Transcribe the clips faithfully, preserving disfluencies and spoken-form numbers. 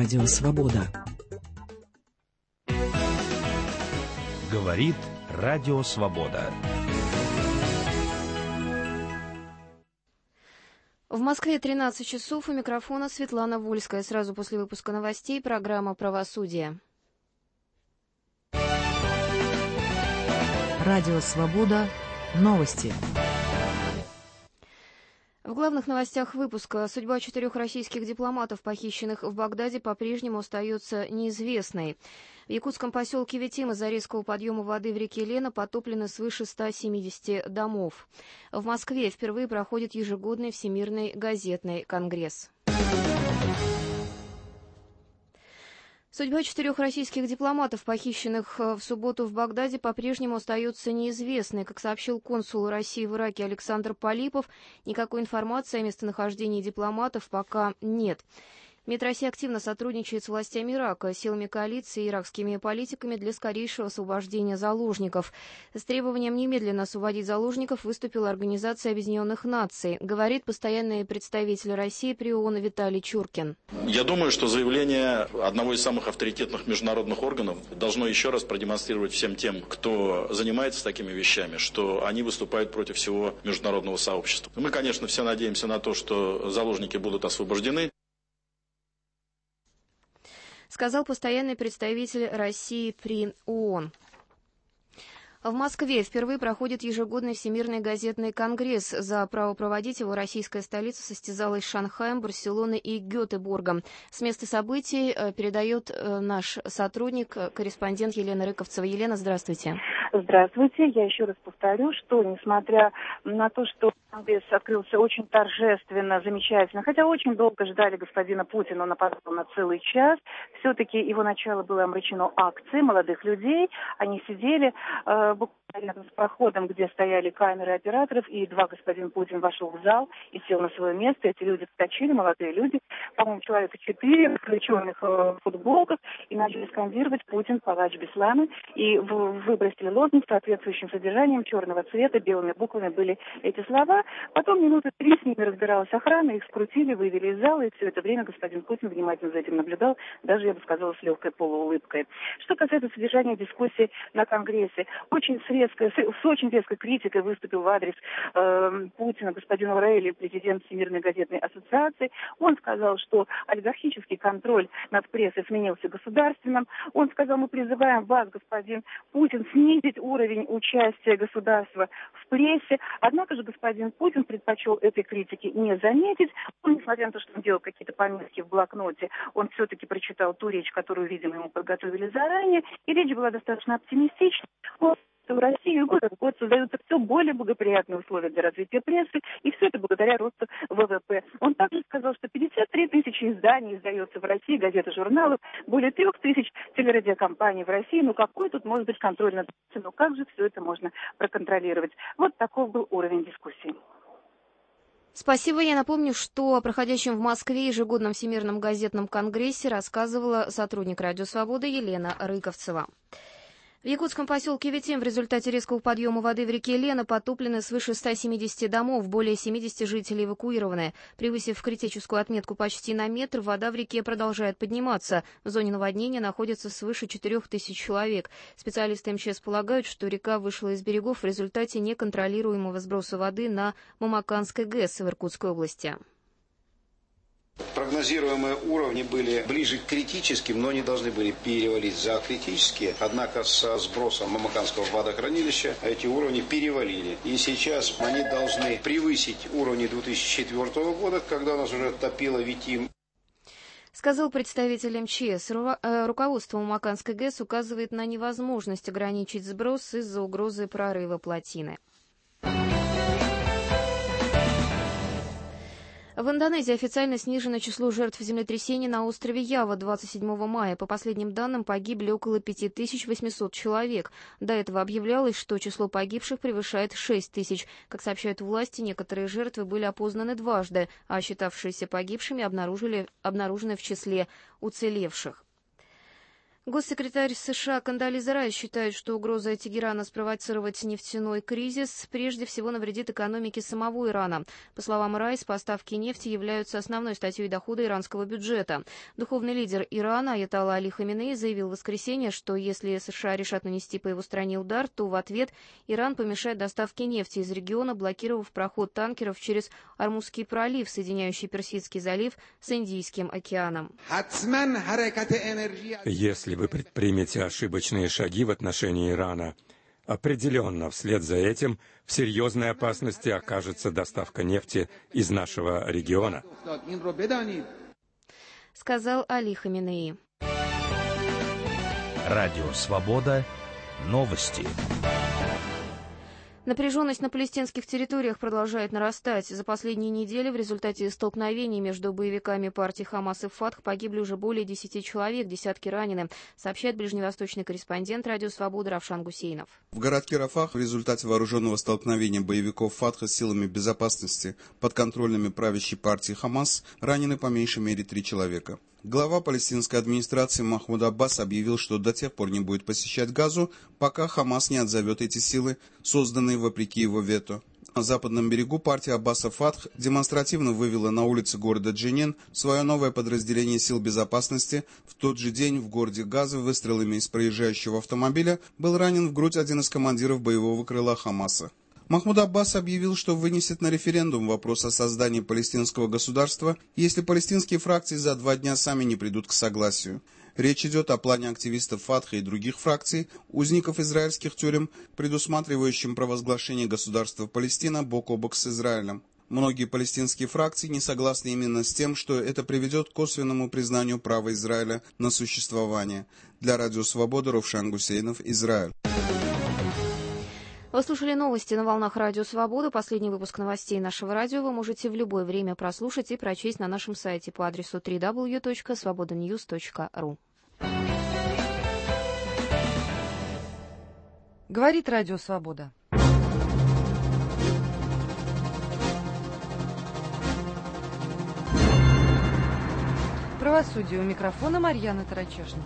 Радио Свобода. Говорит Радио Свобода. В Москве тринадцать часов, у микрофона Светлана Вольская. Сразу после выпуска новостей программа «Правосудие». Радио Свобода. Новости. В главных новостях выпуска: судьба четырех российских дипломатов, похищенных в Багдаде, по-прежнему остается неизвестной. В якутском поселке Витим из-за резкого подъема воды в реке Лена потоплены свыше ста семидесяти домов. В Москве впервые проходит ежегодный Всемирный газетный конгресс. Судьба четырех российских дипломатов, похищенных в субботу в Багдаде, по-прежнему остается неизвестной. Как сообщил консул России в Ираке Александр Полипов, никакой информации о местонахождении дипломатов пока нет. МИД России активно сотрудничает с властями Ирака, силами коалиции и иракскими политиками для скорейшего освобождения заложников. С требованием немедленно освободить заложников выступила Организация Объединенных Наций, говорит постоянный представитель России при ООН Виталий Чуркин. Я думаю, что заявление одного из самых авторитетных международных органов должно еще раз продемонстрировать всем тем, кто занимается такими вещами, что они выступают против всего международного сообщества. Мы, конечно, все надеемся на то, что заложники будут освобождены. Сказал постоянный представитель России при ООН. В Москве впервые проходит ежегодный Всемирный газетный конгресс. За право проводить его российская столица состязалась с Шанхаем, Барселоной и Гетеборгом. С места событий передает наш сотрудник, корреспондент Елена Рыковцева. Елена, здравствуйте. Здравствуйте. Я еще раз повторю, что несмотря на то, что конгресс открылся очень торжественно, замечательно, хотя очень долго ждали господина Путина, он опоздал на целый час, все-таки его начало было омрачено акцией молодых людей. Они сидели э, буквально рядом с проходом, где стояли камеры операторов, и едва господин Путин вошел в зал и сел на свое место. Эти люди вскочили, молодые люди, по-моему, человека четыре, включенных в футболках, и начали скандировать «Путин, палач Беслана», и выбросили лозунг с соответствующим содержанием черного цвета, белыми буквами были эти слова. Потом минуты три с ними разбиралась охрана, их скрутили, вывели из зала, и все это время господин Путин внимательно за этим наблюдал, даже, я бы сказала, с легкой полуулыбкой. Что касается содержания дискуссии на Конгрессе, очень с, резкой, с очень резкой критикой выступил в адрес э, Путина господин Раэль, президент Всемирной газетной ассоциации. Он сказал, что олигархический контроль над прессой сменился государственным. Он сказал: мы призываем вас, господин Путин, снизить уровень участия государства в прессе. Однако же господин Путин предпочел этой критики не заметить. Он, несмотря на то, что он делал какие-то пометки в блокноте, он все-таки прочитал ту речь, которую, видимо, ему подготовили заранее, и речь была достаточно оптимистичной. В России год от года создаются все более благоприятные условия для развития прессы, и все это благодаря росту ВВП. Он также сказал, что пятьдесят три тысячи изданий издается в России, газет и журналов, более трех тысяч телерадиокомпаний в России. Ну какой тут может быть контроль над прессой? Ну как же все это можно проконтролировать? Вот таков был уровень дискуссии. Спасибо. Я напомню, что о проходящем в Москве ежегодном Всемирном газетном конгрессе рассказывала сотрудник Радио Свобода Елена Рыковцева. В якутском поселке Витим в результате резкого подъема воды в реке Лена потоплены свыше ста семидесяти домов, более семидесяти жителей эвакуированы. Превысив критическую отметку почти на метр, вода в реке продолжает подниматься. В зоне наводнения находится свыше четырех тысяч человек. Специалисты МЧС полагают, что река вышла из берегов в результате неконтролируемого сброса воды на Мамаканской ГЭС в Иркутской области. Прогнозируемые уровни были ближе к критическим, но не должны были перевалить за критические. Однако со сбросом Мамаканского водохранилища эти уровни перевалили. И сейчас они должны превысить уровни две тысячи четвёртого года, когда нас уже топило Витим. Сказал представитель МЧС. Руководство Мамаканской ГЭС указывает на невозможность ограничить сброс из-за угрозы прорыва плотины. В Индонезии официально снижено число жертв землетрясений на острове Ява двадцать седьмого мая. По последним данным, погибли около пяти тысяч восьмисот человек. До этого объявлялось, что число погибших превышает шесть тысяч. Как сообщают власти, некоторые жертвы были опознаны дважды, а считавшиеся погибшими обнаружили, обнаружены в числе уцелевших. Госсекретарь США Кондолиза Райс считает, что угроза Тегерана спровоцировать нефтяной кризис прежде всего навредит экономике самого Ирана. По словам Райс, поставки нефти являются основной статьей дохода иранского бюджета. Духовный лидер Ирана Аятолла Али Хаминеи заявил в воскресенье, что если США решат нанести по его стране удар, то в ответ Иран помешает доставке нефти из региона, блокировав проход танкеров через Ормузский пролив, соединяющий Персидский залив с Индийским океаном. Если вы предпримете ошибочные шаги в отношении Ирана, определенно вслед за этим в серьезной опасности окажется доставка нефти из нашего региона, сказал Али Хаминеи. Радио «Свобода». Новости. Напряженность на палестинских территориях продолжает нарастать. За последние недели в результате столкновений между боевиками партий Хамас и Фатх погибли уже более десяти человек, десятки ранены, сообщает ближневосточный корреспондент Радио Свобода Равшан Гусейнов. В городке Рафах в результате вооруженного столкновения боевиков Фатха с силами безопасности, подконтрольными правящей партии Хамас, ранены по меньшей мере три человека. Глава палестинской администрации Махмуд Аббас объявил, что до тех пор не будет посещать Газу, пока Хамас не отзовет эти силы, созданные вопреки его вето. На западном берегу партия Аббаса Фатх демонстративно вывела на улицы города Дженин свое новое подразделение сил безопасности. В тот же день в городе Газа выстрелами из проезжающего автомобиля был ранен в грудь один из командиров боевого крыла Хамаса. Махмуд Аббас объявил, что вынесет на референдум вопрос о создании палестинского государства, если палестинские фракции за два дня сами не придут к согласию. Речь идет о плане активистов Фатха и других фракций, узников израильских тюрем, предусматривающем провозглашение государства Палестина бок о бок с Израилем. Многие палестинские фракции не согласны именно с тем, что это приведет к косвенному признанию права Израиля на существование. Для Радио Свобода Равшан Гусейнов, Израиль. Вы слушали новости на волнах Радио Свобода. Последний выпуск новостей нашего радио вы можете в любое время прослушать и прочесть на нашем сайте по адресу дабл ю дабл ю дабл ю точка свобода ньюс точка ру. Говорит Радио Свобода. Правосудие. У микрофона Марьяна Тарачешникова.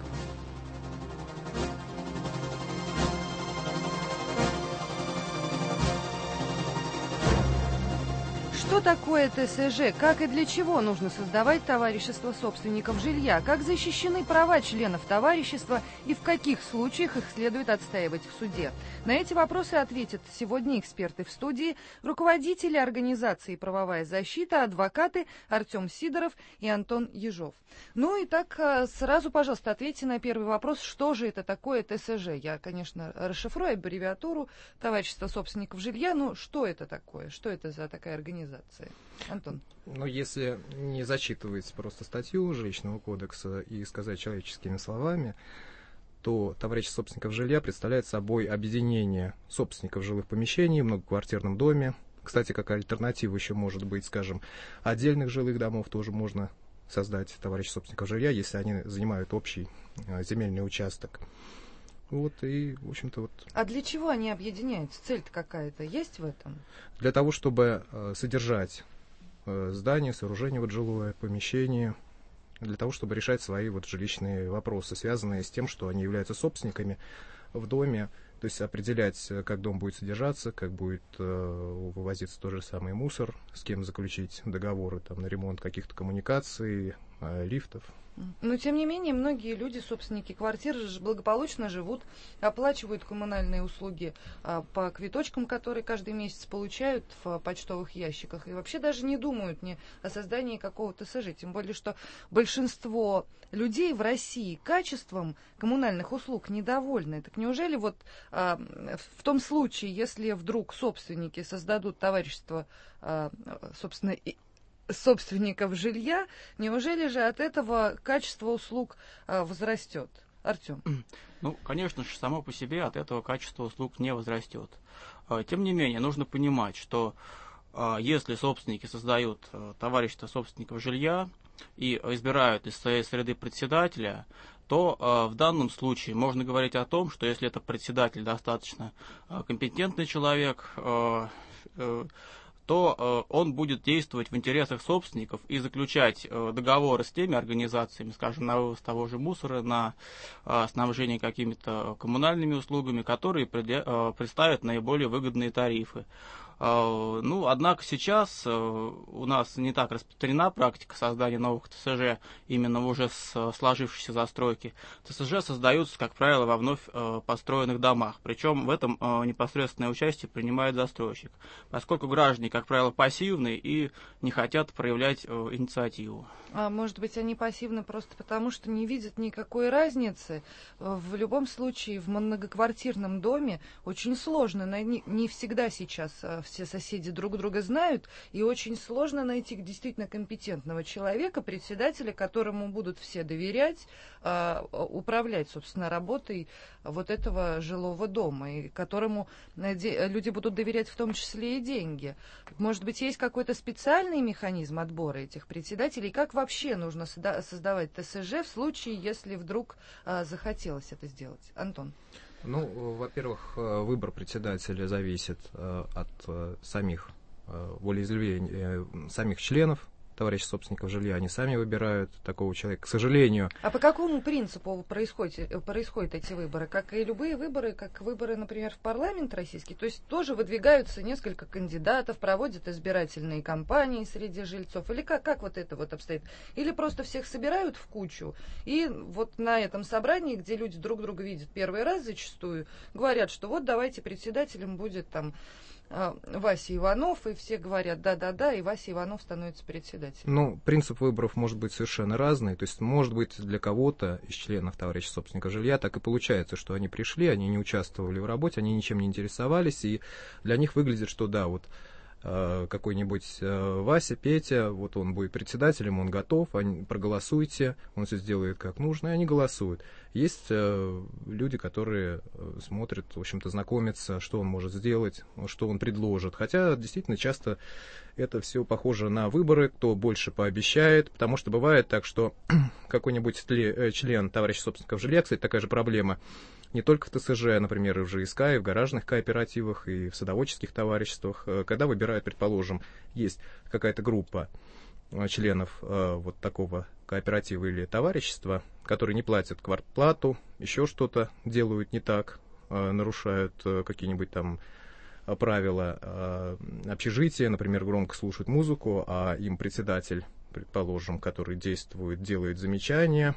Что такое тэ эс жэ? Как и для чего нужно создавать товарищество собственников жилья? Как защищены права членов товарищества и в каких случаях их следует отстаивать в суде? На эти вопросы ответят сегодня эксперты в студии, руководители организации «Правовая защита», адвокаты Артем Сидоров и Антон Ежов. Ну и так сразу, пожалуйста, ответьте на первый вопрос, что же это такое тэ эс жэ? Я, конечно, расшифрую аббревиатуру «Товарищество собственников жилья». Ну, что это такое? Что это за такая организация? Антон. Ну, если не зачитывать просто статью Жилищного кодекса и сказать человеческими словами, то товарищество собственников жилья представляет собой объединение собственников жилых помещений в многоквартирном доме. Кстати, как альтернатива еще может быть, скажем, отдельных жилых домов тоже можно создать товарищество собственников жилья, если они занимают общий земельный участок. Вот и, в общем-то, вот. А для чего они объединяются? Цель-то какая-то есть в этом? Для того, чтобы э, содержать э, здание, сооружение, вот жилое помещение, для того, чтобы решать свои вот жилищные вопросы, связанные с тем, что они являются собственниками в доме, то есть определять, как дом будет содержаться, как будет э, вывозиться тот же самый мусор, с кем заключить договоры там, на ремонт каких-то коммуникаций, э, лифтов. Но, тем не менее, многие люди, собственники квартир, благополучно живут, оплачивают коммунальные услуги а, по квиточкам, которые каждый месяц получают в почтовых ящиках, и вообще даже не думают ни о создании какого-то тэ эс жэ. Тем более, что большинство людей в России качеством коммунальных услуг недовольны. Так неужели вот а, в том случае, если вдруг собственники создадут товарищество, а, собственно, и собственников жилья, неужели же от этого качество услуг а, возрастет? Артем. Ну, конечно же, само по себе от этого качество услуг не возрастет. Тем не менее, нужно понимать, что если собственники создают товарищество собственников жилья и избирают из своей среды председателя, то в данном случае можно говорить о том, что если это председатель достаточно компетентный человек, то э, он будет действовать в интересах собственников и заключать э, договоры с теми организациями, скажем, на вывоз того же мусора, на э, снабжение какими-то коммунальными услугами, которые предля- э, представят наиболее выгодные тарифы. Uh, ну, однако сейчас uh, у нас не так распространена практика создания новых ТСЖ именно уже с uh, сложившейся застройки. ТСЖ создаются, как правило, во вновь uh, построенных домах. Причем в этом uh, непосредственное участие принимает застройщик, поскольку граждане, как правило, пассивны и не хотят проявлять uh, инициативу. А может быть, они пассивны просто потому, что не видят никакой разницы. В любом случае, в многоквартирном доме очень сложно, не всегда сейчас все соседи друг друга знают, и очень сложно найти действительно компетентного человека, председателя, которому будут все доверять, управлять, собственно, работой вот этого жилого дома, и которому люди будут доверять в том числе и деньги. Может быть, есть какой-то специальный механизм отбора этих председателей? Как вообще нужно создавать ТСЖ в случае, если вдруг захотелось это сделать? Антон. Ну, во-первых, выбор председателя зависит от самих волеизъявлений самих членов товарищей собственников жилья, они сами выбирают такого человека, к сожалению. А по какому принципу происходят, происходят эти выборы? Как и любые выборы, как выборы, например, в парламент российский? То есть тоже выдвигаются несколько кандидатов, проводят избирательные кампании среди жильцов? Или как, как вот это вот обстоит? Или просто всех собирают в кучу, и вот на этом собрании, где люди друг друга видят первый раз зачастую, говорят, что вот давайте председателем будет там Вася Иванов, и все говорят да-да-да, и Вася Иванов становится председателем. Ну, принцип выборов может быть совершенно разный. То есть, может быть, для кого-то из членов товарищей собственников жилья так и получается, что они пришли, они не участвовали в работе, они ничем не интересовались, и для них выглядит, что да, вот какой-нибудь Вася, Петя, вот он будет председателем, он готов, они, проголосуйте, он все сделает как нужно, и они голосуют. Есть люди, которые смотрят, в общем-то, знакомятся, что он может сделать, что он предложит. Хотя, действительно, часто это все похоже на выборы, кто больше пообещает, потому что бывает так, что какой-нибудь член товарищей собственников жилья, кстати, такая же проблема, не только в ТСЖ, например, и в ЖСК, и в гаражных кооперативах, и в садоводческих товариществах, когда выбирают, предположим, есть какая-то группа членов вот такого кооператива или товарищества, которые не платят квартплату, еще что-то делают не так, нарушают какие-нибудь там правила общежития, например, громко слушают музыку, а им председатель, предположим, который действует, делает замечания,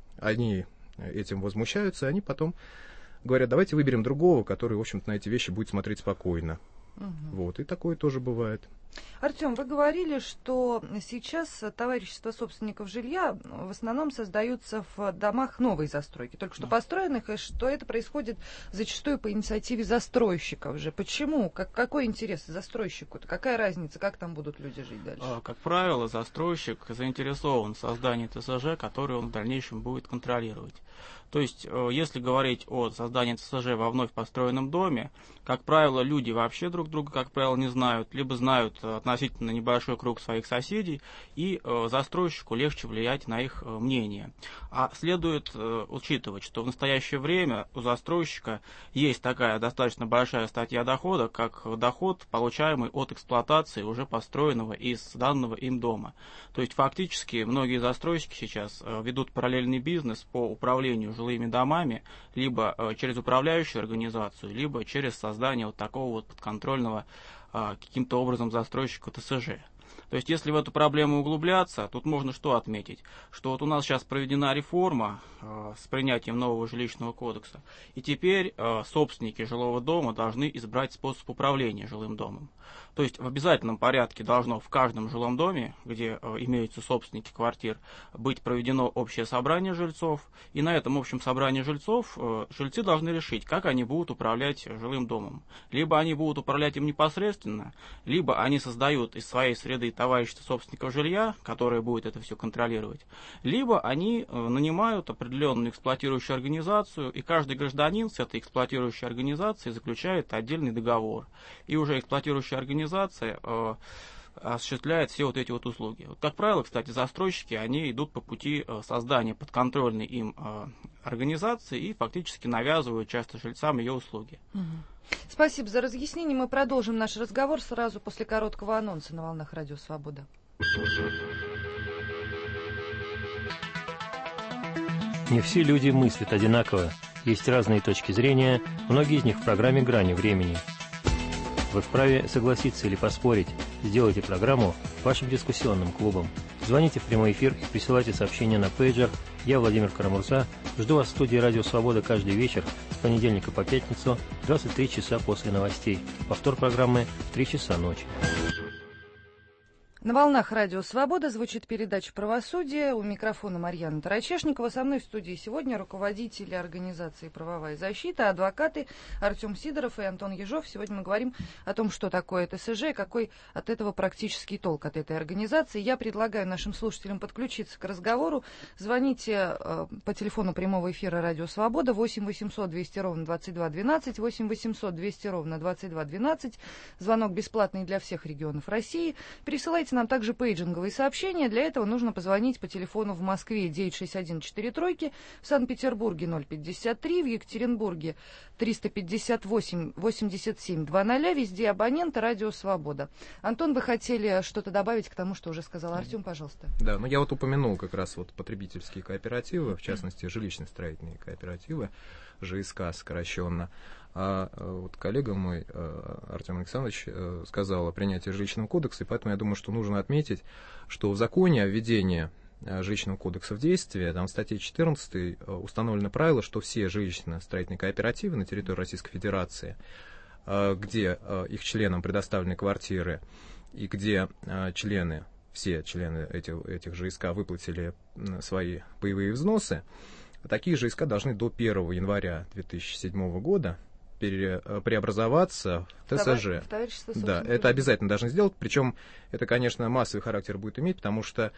они этим возмущаются, они потом говорят, давайте выберем другого, который, в общем-то, на эти вещи будет смотреть спокойно. Угу. Вот, и такое тоже бывает. Артем, вы говорили, что сейчас товарищества собственников жилья в основном создаются в домах новой застройки, только что построенных, и что это происходит зачастую по инициативе застройщиков же. Почему? Как, какой интерес застройщику-то? Какая разница, как там будут люди жить дальше? Как правило, застройщик заинтересован в создании ТСЖ, который он в дальнейшем будет контролировать. То есть, если говорить о создании ТСЖ во вновь построенном доме, как правило, люди вообще друг друга, как правило, не знают, либо знают относительно небольшой круг своих соседей, и э, застройщику легче влиять на их э, мнение. А следует э, учитывать, что в настоящее время у застройщика есть такая достаточно большая статья дохода, как доход, получаемый от эксплуатации уже построенного и сданного им дома. То есть фактически многие застройщики сейчас э, ведут параллельный бизнес по управлению жилыми домами, либо э, через управляющую организацию, либо через создание вот такого вот подконтрольного каким-то образом застройщику ТСЖ. То есть, если в эту проблему углубляться, тут можно что отметить? Что вот у нас сейчас проведена реформа э, с принятием нового жилищного кодекса, и теперь э, собственники жилого дома должны избрать способ управления жилым домом. То есть, в обязательном порядке должно в каждом жилом доме, где э, имеются собственники квартир, быть проведено общее собрание жильцов, и на этом общем собрании жильцов э, жильцы должны решить, как они будут управлять жилым домом. Либо они будут управлять им непосредственно, либо они создают из своей среды товарищество собственников жилья, которое будет это все контролировать, либо они э, нанимают определенную эксплуатирующую организацию, и каждый гражданин с этой эксплуатирующей организацией заключает отдельный договор. И уже эксплуатирующая организация э, осуществляет все вот эти вот услуги. Вот, как правило, кстати, застройщики, они идут по пути э, создания подконтрольной им э, организации и фактически навязывают часто жильцам ее услуги. Угу. Спасибо за разъяснение. Мы продолжим наш разговор сразу после короткого анонса на волнах Радио Свобода. Не все люди мыслят одинаково. Есть разные точки зрения, многие из них в программе «Грани времени». Вы вправе согласиться или поспорить. Сделайте программу вашим дискуссионным клубом. Звоните в прямой эфир и присылайте сообщения на пейджер. Я, Владимир Карамурза, жду вас в студии «Радио Свобода» каждый вечер с понедельника по пятницу в двадцать три часа после новостей. Повтор программы в три часа ночи. На волнах Радио Свобода звучит передача «Правосудие». У микрофона Марьяна Тарачешникова. Со мной в студии сегодня руководители организации «Правовая защита», адвокаты Артем Сидоров и Антон Ежов. Сегодня мы говорим о том, что такое ТСЖ и какой от этого практический толк от этой организации. Я предлагаю нашим слушателям подключиться к разговору. Звоните э, по телефону прямого эфира «Радио Свобода» восемь восемьсот двести ровно двадцать два двенадцать, восемь восемьсот двести ровно двадцать два двенадцать. Звонок бесплатный для всех регионов России. Присылайте нам также пейджинговые сообщения. Для этого нужно позвонить по телефону в Москве девять шесть один четыре тройки, в Санкт-Петербурге ноль пятьдесят три, в Екатеринбурге триста пятьдесят восемь восемьдесят семь двадцать, везде абоненты Радио Свобода. Антон, вы хотели что-то добавить к тому, что уже сказал Артем, пожалуйста. Да, ну я вот упомянул как раз вот потребительские кооперативы, в частности жилищно-строительные кооперативы, ЖСК сокращенно. А вот коллега мой, Артем Александрович, сказал о принятии жилищного кодекса, и поэтому я думаю, что нужно отметить, что в законе о введении жилищного кодекса в действие, там в статье четырнадцатой установлено правило, что все жилищно-строительные кооперативы на территории Российской Федерации, где их членам предоставлены квартиры и где члены, все члены этих, этих ЖСК выплатили свои паевые взносы, такие ЖСК должны до первого января две тысячи седьмого года преобразоваться в ТСЖ. В да, это обязательно должны сделать, причем это, конечно, массовый характер будет иметь, потому что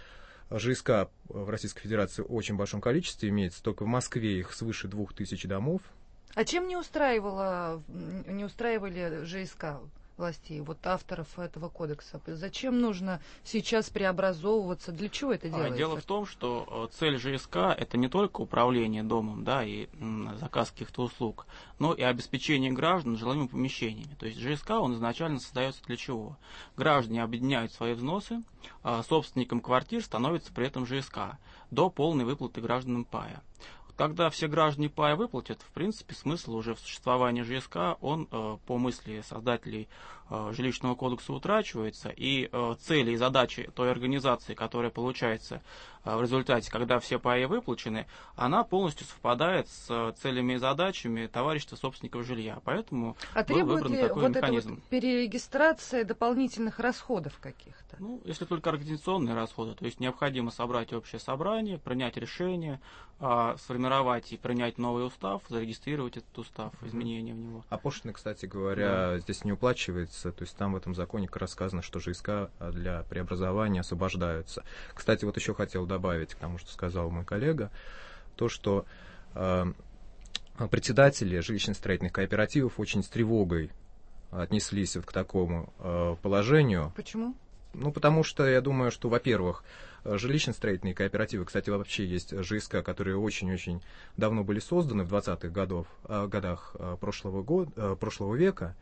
ЖСК в Российской Федерации в очень большом количестве имеется, только в Москве их свыше двух тысяч домов. А чем не устраивало, не устраивали ЖСК властей, вот авторов этого кодекса? Зачем нужно сейчас преобразовываться? Для чего это делается? Дело в том, что цель ЖСК – это не только управление домом, да, и м, заказ каких-то услуг, но и обеспечение граждан жилыми помещениями. То есть ЖСК, он изначально создается для чего? Граждане объединяют свои взносы, а собственником квартир становится при этом ЖСК до полной выплаты гражданам пая. Когда все граждане пая выплатят, в принципе, смысл уже в существовании ЖСК, он э, по мысли создателей э, жилищного кодекса утрачивается, и э, цели и задачи той организации, которая получается э, в результате, когда все паи выплачены, она полностью совпадает с э, целями и задачами товарищества собственников жилья. Поэтому а был выбран ли такой вот механизм. Это вот перерегистрация дополнительных расходов каких-то? Ну, если только организационные расходы, то есть необходимо собрать общее собрание, принять решение, э, сформировать и принять новый устав, зарегистрировать этот устав, изменения в него. А пошлины, кстати говоря, да. здесь не уплачивается, то есть там в этом законе как раз сказано, что ЖСК для преобразования освобождаются. Кстати, вот еще хотел добавить к тому, что сказал мой коллега, то, что э, председатели жилищно-строительных кооперативов очень с тревогой отнеслись вот к такому э, положению. Почему? Ну, потому что я думаю, что, во-первых, жилищно-строительные кооперативы, кстати, вообще есть ЖСК, которые очень-очень давно были созданы в двадцатых годов, годах прошлого, года, прошлого века.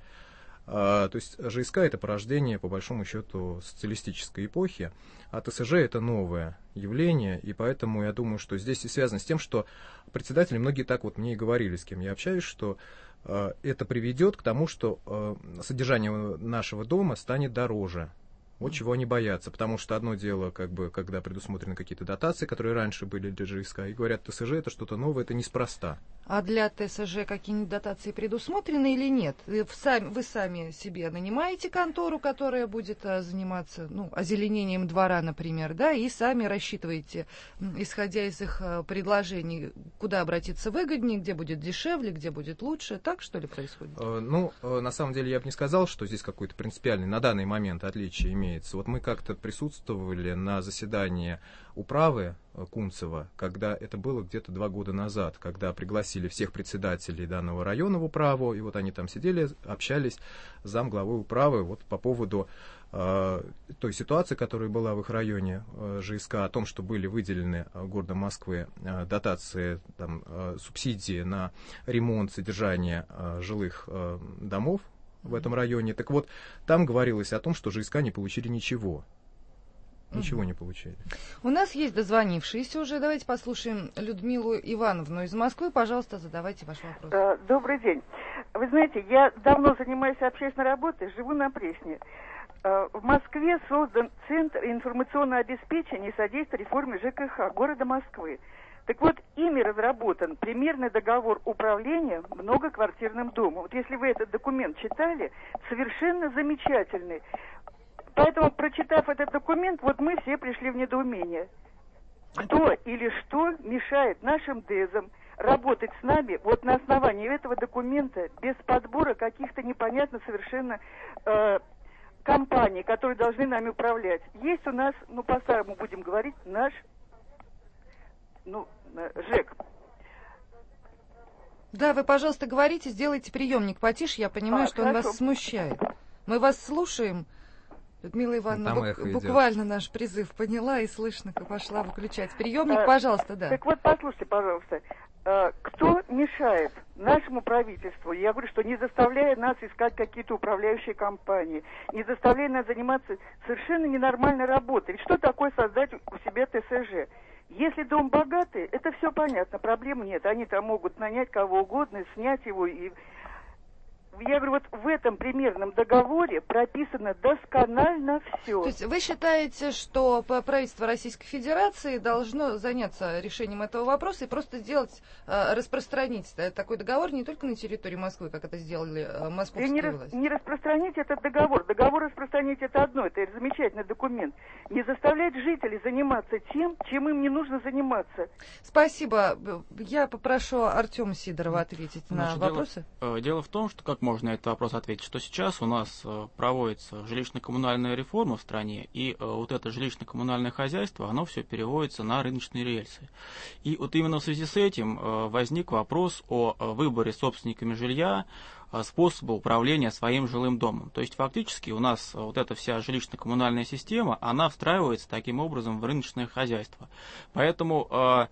То есть ЖСК – это порождение, по большому счету, социалистической эпохи, а ТСЖ – это новое явление, и поэтому я думаю, что здесь и связано с тем, что председатели, многие так вот мне и говорили, с кем я общаюсь, что это приведет к тому, что содержание нашего дома станет дороже. Вот чего они боятся, потому что одно дело, как бы, когда предусмотрены какие-то дотации, которые раньше были для ЖСК, и говорят, ТСЖ это что-то новое, это неспроста. А для ТСЖ какие-нибудь дотации предусмотрены или нет? Вы сами, вы сами себе нанимаете контору, которая будет а, заниматься ну, озеленением двора, например, да, и сами рассчитываете, исходя из их а, предложений, куда обратиться выгоднее, где будет дешевле, где будет лучше. Так, что ли, происходит? Э, ну, э, на самом деле, я бы не сказал, что здесь какой-то принципиальный на данный момент отличие имеется. Вот мы как-то присутствовали на заседании управы Кунцево, когда это было где-то два года назад, когда пригласили всех председателей данного района в управу, и вот они там сидели, общались с замглавой управы вот по поводу э, той ситуации, которая была в их районе э, ЖСК, о том, что были выделены э, городом Москвы э, дотации, там, э, субсидии на ремонт, содержание э, жилых э, домов в этом районе. Так вот, там говорилось о том, что ЖСК не получили ничего. Ничего не получили. У нас есть дозвонившиеся уже. Давайте послушаем Людмилу Ивановну из Москвы. Пожалуйста, задавайте ваш вопрос. Добрый день. Вы знаете, я давно занимаюсь общественной работой, живу на Пресне. В Москве создан Центр информационного обеспечения и содействия реформе ЖКХ города Москвы. Так вот, ими разработан примерный договор управления многоквартирным домом. Вот если вы этот документ читали, совершенно замечательный. Поэтому, прочитав этот документ, вот мы все пришли в недоумение. Кто или что мешает нашим ДЭЗам работать с нами вот на основании этого документа, без подбора каких-то непонятно совершенно э, компаний, которые должны нами управлять? Есть у нас, ну, по-старому будем говорить, наш, ну, ЖЭК. Да, вы, пожалуйста, говорите, сделайте приемник потише, я понимаю, а, что хорошо. Он вас смущает. Мы вас слушаем. Людмила Ивановна бук- буквально наш призыв поняла и слышно, как пошла выключать приемник. А, пожалуйста, да. Так вот, послушайте, пожалуйста, а, кто мешает нашему правительству, я говорю, что не заставляя нас искать какие-то управляющие компании, не заставляя нас заниматься совершенно ненормальной работой. Ведь что такое создать у себя ТСЖ? Если дом богатый, это все понятно, проблем нет. Они там могут нанять кого угодно, снять его и... Я говорю, вот в этом примерном договоре прописано досконально все. То есть вы считаете, что правительство Российской Федерации должно заняться решением этого вопроса и просто сделать, распространить такой договор не только на территории Москвы, как это сделали московские не власти? Не распространить этот договор. Договор распространить это одно, это замечательный документ. Не заставлять жителей заниматься тем, чем им не нужно заниматься. Спасибо. Я попрошу Артема Сидорова ответить Значит, на вопросы. Дело, дело в том, что как можно на этот вопрос ответить, что сейчас у нас э, проводится жилищно-коммунальная реформа в стране, и э, вот это жилищно-коммунальное хозяйство, оно все переводится на рыночные рельсы. И вот именно в связи с этим э, возник вопрос о э, выборе собственниками жилья э, способа управления своим жилым домом. То есть фактически у нас э, вот эта вся жилищно-коммунальная система, она встраивается таким образом в рыночное хозяйство. Поэтому э,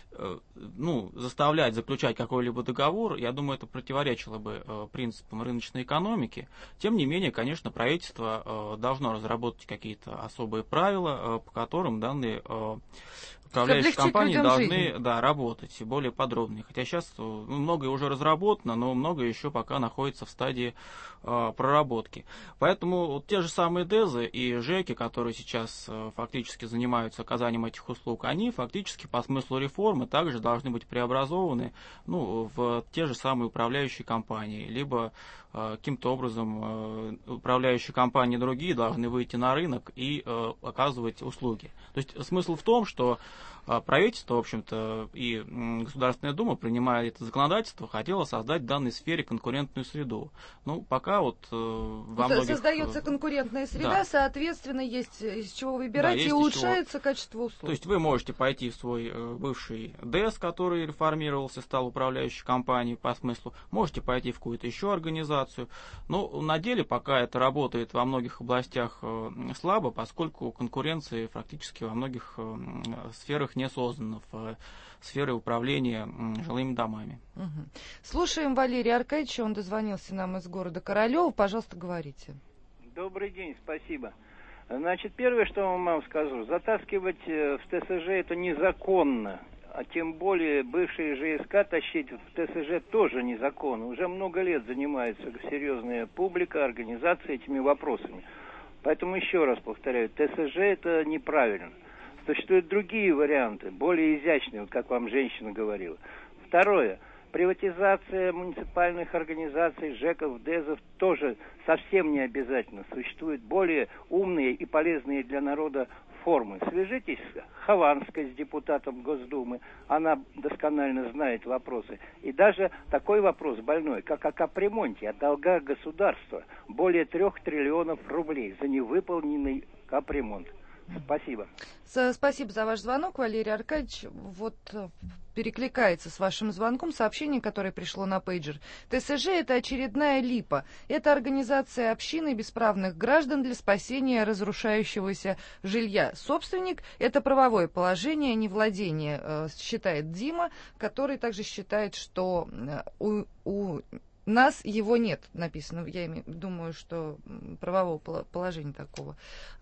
ну, заставлять заключать какой-либо договор, я думаю, это противоречило бы э, принципам рыночной экономики. Тем не менее, конечно, правительство э, должно разработать какие-то особые правила, э, по которым данные э, управляющие компании должны да, работать более подробно. Хотя сейчас ну, многое уже разработано, но многое еще пока находится в стадии э, проработки. Поэтому вот те же самые ДЭЗы и ЖЭКи, которые сейчас э, фактически занимаются оказанием этих услуг, они фактически по смыслу реформы также должны быть преобразованы ну, в те же самые управляющие компании, либо э, каким-то образом э, управляющие компании другие должны выйти на рынок и э, оказывать услуги. То есть смысл в том, что правительство, в общем-то, и Государственная Дума, принимая это законодательство, хотела создать в данной сфере конкурентную среду. Ну, пока вот э, во многих... Создается конкурентная среда, да. Соответственно, есть из чего выбирать, да, и улучшается чего... качество услуг. То есть вы можете пойти в свой э, бывший ДЭС, который реформировался, стал управляющей компанией по смыслу, можете пойти в какую-то еще организацию. Но на деле пока это работает во многих областях э, слабо, поскольку конкуренции фактически во многих э, сферах не создано в сфере управления жилыми домами. Угу. Слушаем Валерия Аркадьевича, он дозвонился нам из города Королёва. Пожалуйста, говорите. Добрый день, спасибо. Значит, первое, что вам мам скажу, затаскивать в ТСЖ это незаконно, а тем более бывшие ЖСК тащить в ТСЖ тоже незаконно. Уже много лет занимается серьезная публика, организация этими вопросами. Поэтому еще раз повторяю, ТСЖ это неправильно. Существуют другие варианты, более изящные, вот как вам женщина говорила. Второе. Приватизация муниципальных организаций, ЖЭКов, ДЭЗов тоже совсем не обязательно. Существуют более умные и полезные для народа формы. Свяжитесь с Хованской, с депутатом Госдумы. Она досконально знает вопросы. И даже такой вопрос больной, как о капремонте, о долгах государства. Более трех триллионов рублей за невыполненный капремонт. Спасибо. Спасибо за ваш звонок, Валерий Аркадьевич. Вот перекликается с вашим звонком сообщение, которое пришло на пейджер. ТСЖ – это очередная липа. Это организация общины бесправных граждан для спасения разрушающегося жилья. Собственник – это правовое положение, не владение, считает Дима, который также считает, что у, у нас его нет, написано. Я думаю, что правового положения такого.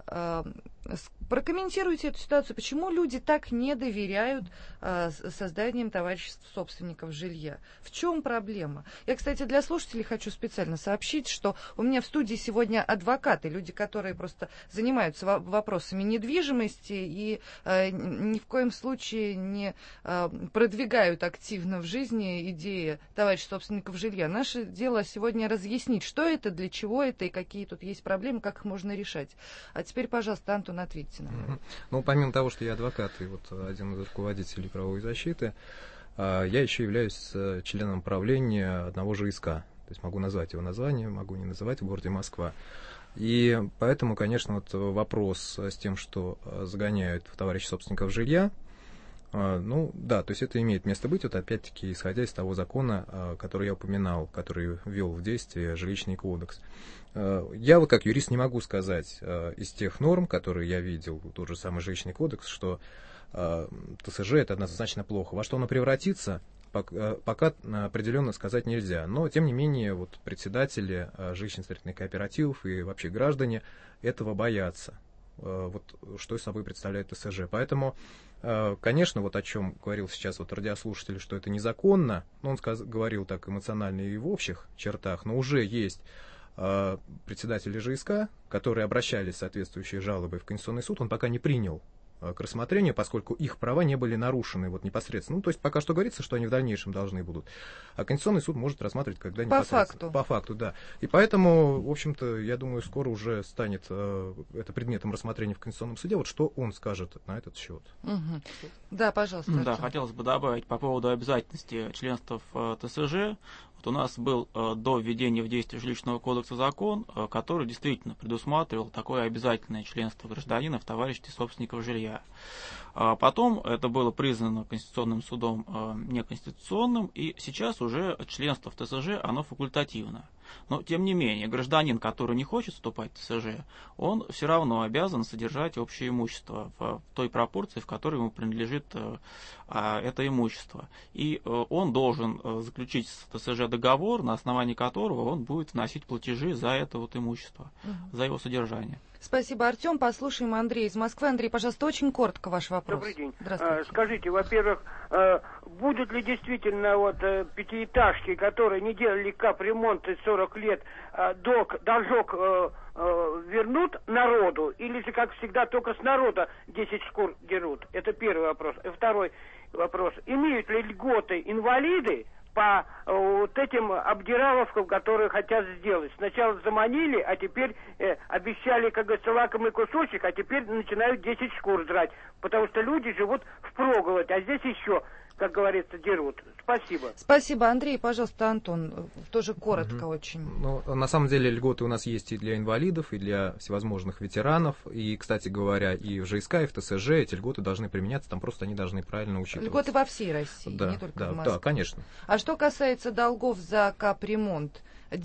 Прокомментируйте эту ситуацию. Почему люди так не доверяют э, созданиям товариществ собственников жилья? В чем проблема? Я, кстати, для слушателей хочу специально сообщить, что у меня в студии сегодня адвокаты, люди, которые просто занимаются во- вопросами недвижимости и э, ни в коем случае не э, продвигают активно в жизни идеи товариществ собственников жилья. Наше дело сегодня разъяснить, что это, для чего это и какие тут есть проблемы, как их можно решать. А теперь, пожалуйста, Антон, ответьте на это. Ну, помимо того, что я адвокат и вот один из руководителей правовой защиты, я еще являюсь членом правления одного ЖСК. То есть могу назвать его название, могу не называть, в городе Москва. И поэтому, конечно, вот вопрос с тем, что загоняют в товарищ собственников жилья, ну, да, то есть это имеет место быть, вот опять-таки, исходя из того закона, который я упоминал, который ввел в действие жилищный кодекс. Я вот как юрист не могу сказать из тех норм, которые я видел, тот же самый жилищный кодекс, что ТСЖ это однозначно плохо. Во что оно превратится, пока определенно сказать нельзя. Но, тем не менее, вот председатели жилищно-строительных кооперативов и вообще граждане этого боятся. Вот что из собой представляет ТСЖ. Поэтому, конечно, вот о чем говорил сейчас вот радиослушатель, что это незаконно, ну, он сказ- говорил так эмоционально и в общих чертах, но уже есть председатели ЖСК, которые обращались с соответствующей жалобой в Конституционный суд, он пока не принял к рассмотрению, поскольку их права не были нарушены вот непосредственно. Ну, то есть пока что говорится, что они в дальнейшем должны будут. А Конституционный суд может рассматривать когда непосредственно. По факту. По факту, да. И поэтому, в общем-то, я думаю, скоро уже станет э, это предметом рассмотрения в Конституционном суде. Вот что он скажет на этот счет. Угу. Да, пожалуйста. Да, хотелось бы добавить по поводу обязательности членства в ТСЖ. Вот у нас был э, до введения в действие жилищного кодекса закон, э, который действительно предусматривал такое обязательное членство гражданина в товариществе собственников жилья. А потом это было признано Конституционным судом э, неконституционным, и сейчас уже членство в ТСЖ, оно факультативно. Но, тем не менее, гражданин, который не хочет вступать в ТСЖ, он все равно обязан содержать общее имущество в той пропорции, в которой ему принадлежит э, э, это имущество. И э, он должен э, заключить с ТСЖ договор, на основании которого он будет вносить платежи за это вот имущество, угу. за его содержание. Спасибо, Артем. Послушаем Андрея из Москвы. Андрей, пожалуйста, очень коротко ваш вопрос. Добрый день. Здравствуйте. Скажите, во-первых, будут ли действительно вот пятиэтажки, которые не делали капремонт сорок лет, долг, должок вернут народу, или же, как всегда, только с народа десять шкур дерут? Это первый вопрос. И второй вопрос. Имеют ли льготы инвалиды по вот этим обдираловкам, которые хотят сделать? Сначала заманили, а теперь э, обещали, как говорится, лакомый кусочек, а теперь начинают десять шкур драть, потому что люди живут впроголодь, а здесь еще, как говорится, дерут. Спасибо. Спасибо, Андрей. Пожалуйста, Антон, тоже коротко угу. очень. Ну, на самом деле льготы у нас есть и для инвалидов, и для всевозможных ветеранов. И, кстати говоря, и в ЖСК, и в ТСЖ эти льготы должны применяться, там просто они должны правильно учитываться. Льготы во всей России, да, не только да, в Москве. Да, конечно. А что касается долгов за капремонт,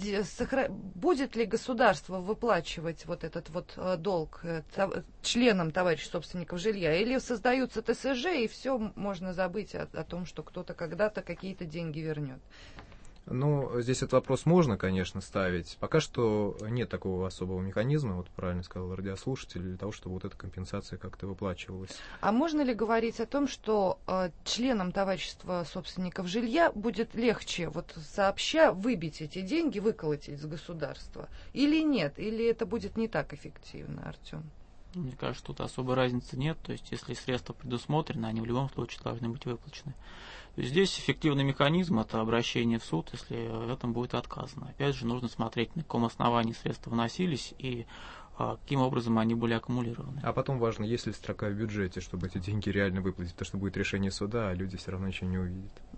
будет ли государство выплачивать вот этот вот долг членам товарищей собственников жилья? Или создаются ТСЖ, и все, можно забыть о, о том, что кто-то когда-то какие-то деньги вернет? Ну, здесь этот вопрос можно, конечно, ставить. Пока что нет такого особого механизма, вот правильно сказал радиослушатель, для того, чтобы вот эта компенсация как-то выплачивалась. А можно ли говорить о том, что э, членам товарищества собственников жилья будет легче вот сообща выбить эти деньги, выколотить из государства? Или нет? Или это будет не так эффективно, Артем? Мне кажется, тут особой разницы нет. То есть, если средства предусмотрены, они в любом случае должны быть выплачены. Здесь эффективный механизм – это обращение в суд, если в этом будет отказано. Опять же, нужно смотреть, на каком основании средства вносились и а, каким образом они были аккумулированы. А потом важно, есть ли строка в бюджете, чтобы эти деньги реально выплатить, потому что будет решение суда, а люди все равно еще не увидят.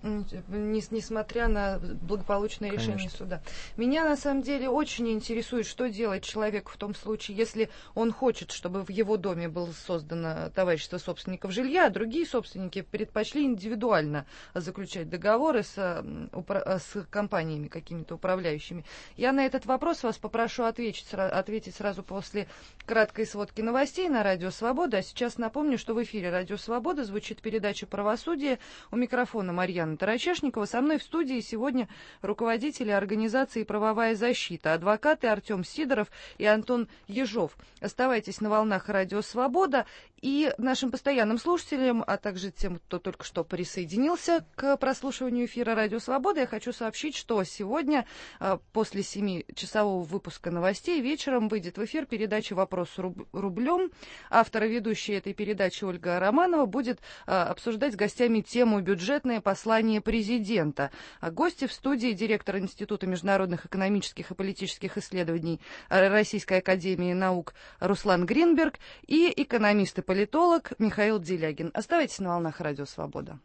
несмотря на благополучное решение Конечно. суда. Меня на самом деле очень интересует, что делать человеку в том случае, если он хочет, чтобы в его доме было создано товарищество собственников жилья, а другие собственники предпочли индивидуально заключать договоры с, с компаниями какими-то управляющими. Я на этот вопрос вас попрошу ответить, ответить сразу после краткой сводки новостей на Радио Свобода. А сейчас напомню, что в эфире Радио Свобода звучит передача «Правосудие». У микрофона Марьяна Тарачешникова. Со мной в студии сегодня руководители организации «Правовая защита», адвокаты Артем Сидоров и Антон Ежов. Оставайтесь на волнах Радио Свобода. И нашим постоянным слушателям, а также тем, кто только что присоединился к прослушиванию эфира Радио Свобода, я хочу сообщить, что сегодня после семичасового выпуска новостей вечером выйдет в эфир передача «Вопрос рублем». Автор и ведущая этой передачи Ольга Романова будет обсуждать с гостями тему «Бюджетное послание президента». А гости в студии директор Института международных экономических и политических исследований Российской академии наук Руслан Гринберг и экономист и политолог Михаил Делягин. Оставайтесь на волнах Радио Свобода.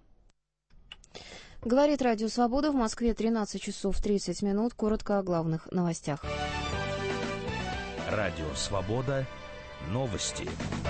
Говорит Радио Свобода, в Москве тринадцать часов тридцать минут. Коротко о главных новостях. Радио Свобода. Новости.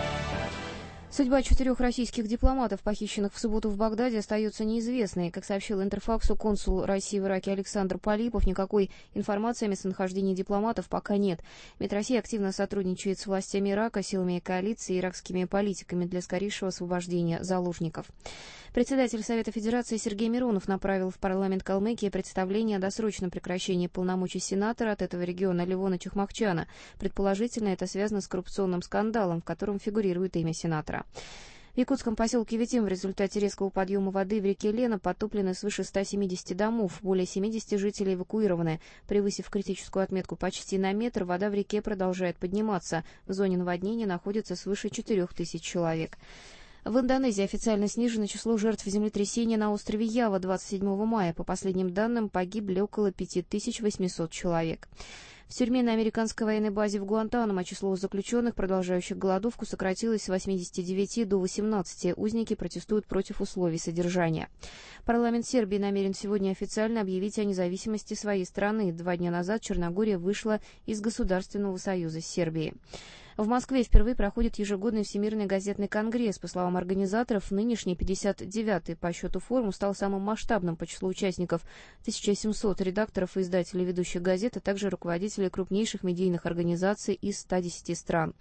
Судьба четырех российских дипломатов, похищенных в субботу в Багдаде, остается неизвестной. Как сообщил Интерфаксу консул России в Ираке Александр Полипов, никакой информации о местонахождении дипломатов пока нет. МИД России активно сотрудничает с властями Ирака, силами коалиции и иракскими политиками для скорейшего освобождения заложников. Председатель Совета Федерации Сергей Миронов направил в парламент Калмыкии представление о досрочном прекращении полномочий сенатора от этого региона Левона Чухмахчана. Предположительно, это связано с коррупционным скандалом, в котором фигурирует имя сенатора. В якутском поселке Витим в результате резкого подъема воды в реке Лена потоплены свыше ста семидесяти домов. Более семидесяти жителей эвакуированы. Превысив критическую отметку почти на метр, вода в реке продолжает подниматься. В зоне наводнения находится свыше четырех тысяч человек. В Индонезии официально снижено число жертв землетрясения на острове Ява двадцать седьмого мая. По последним данным, погибли около пяти тысяч восьмисот человек. В тюрьме на американской военной базе в Гуантанамо число заключенных, продолжающих голодовку, сократилось с восьмидесяти девяти до восемнадцати. Узники протестуют против условий содержания. Парламент Сербии намерен сегодня официально объявить о независимости своей страны. Два дня назад Черногория вышла из Государственного союза с Сербией. В Москве впервые проходит ежегодный Всемирный газетный конгресс. По словам организаторов, нынешний пятьдесят девятый по счету форум стал самым масштабным по числу участников. тысяча семьсот редакторов и издателей ведущих газет, а также руководителей крупнейших медийных организаций из ста десяти стран.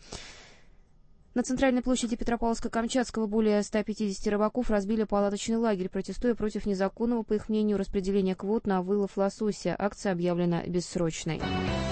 На центральной площади Петропавловска-Камчатского более ста пятидесяти рыбаков разбили палаточный лагерь, протестуя против незаконного, по их мнению, распределения квот на вылов лосося. Акция объявлена бессрочной.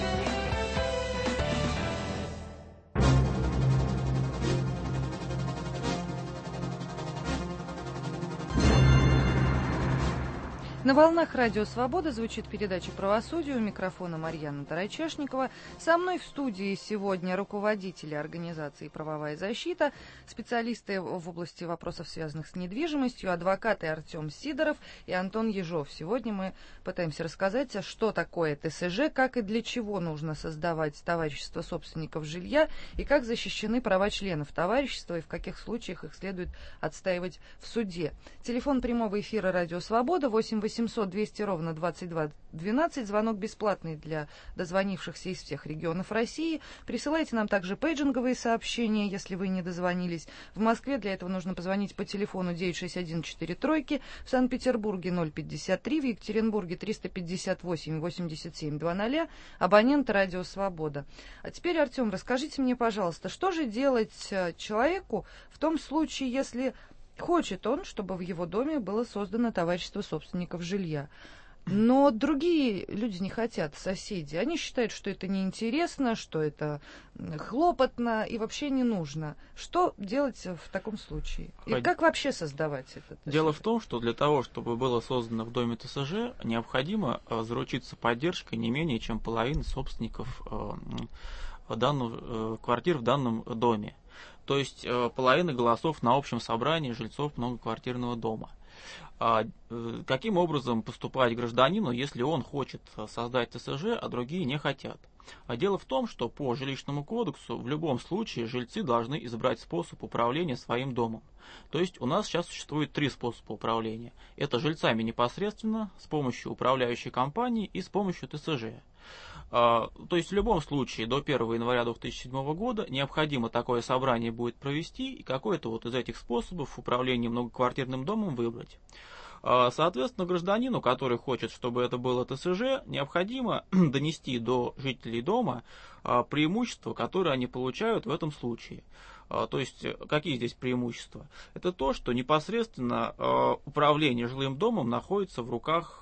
На волнах Радио Свобода звучит передача «Правосудие». У микрофона Марьяна Тарачешникова. Со мной в студии сегодня руководители организации «Правовая защита», специалисты в области вопросов, связанных с недвижимостью, адвокаты Артем Сидоров и Антон Ежов. Сегодня мы пытаемся рассказать, что такое ТСЖ, как и для чего нужно создавать товарищество собственников жилья и как защищены права членов товарищества и в каких случаях их следует отстаивать в суде. Телефон прямого эфира «Радио Свобода» восемь восемьсот двести ровно двадцать два двенадцать. Звонок бесплатный для дозвонившихся из всех регионов России. Присылайте нам также пейджинговые сообщения, если вы не дозвонились. В Москве для этого нужно позвонить по телефону девять шесть один четыре тройки, в Санкт-Петербурге ноль пятьдесят три, в Екатеринбурге триста пятьдесят восемь восемьдесят семь двадцать, абонент Радио Свобода. А теперь, Артем, расскажите мне, пожалуйста, что же делать человеку в том случае, если хочет он, чтобы в его доме было создано товарищество собственников жилья. Но другие люди не хотят, соседи. Они считают, что это неинтересно, что это хлопотно и вообще не нужно. Что делать в таком случае? И как вообще создавать это? Дело в том, что для того, чтобы было создано в доме ТСЖ, необходимо заручиться поддержкой не менее чем половины собственников данного, квартир в данном доме. То есть половина голосов на общем собрании жильцов многоквартирного дома. А каким образом поступать гражданину, если он хочет создать ТСЖ, а другие не хотят? А дело в том, что по жилищному кодексу в любом случае жильцы должны избрать способ управления своим домом. То есть у нас сейчас существует три способа управления. Это жильцами непосредственно, с помощью управляющей компании и с помощью ТСЖ. То есть в любом случае до первого января две тысячи седьмого года необходимо такое собрание будет провести и какой-то вот из этих способов управления многоквартирным домом выбрать. Соответственно, гражданину, который хочет, чтобы это было ТСЖ, необходимо донести до жителей дома преимущества, которые они получают в этом случае. То есть, какие здесь преимущества? Это то, что непосредственно управление жилым домом находится в руках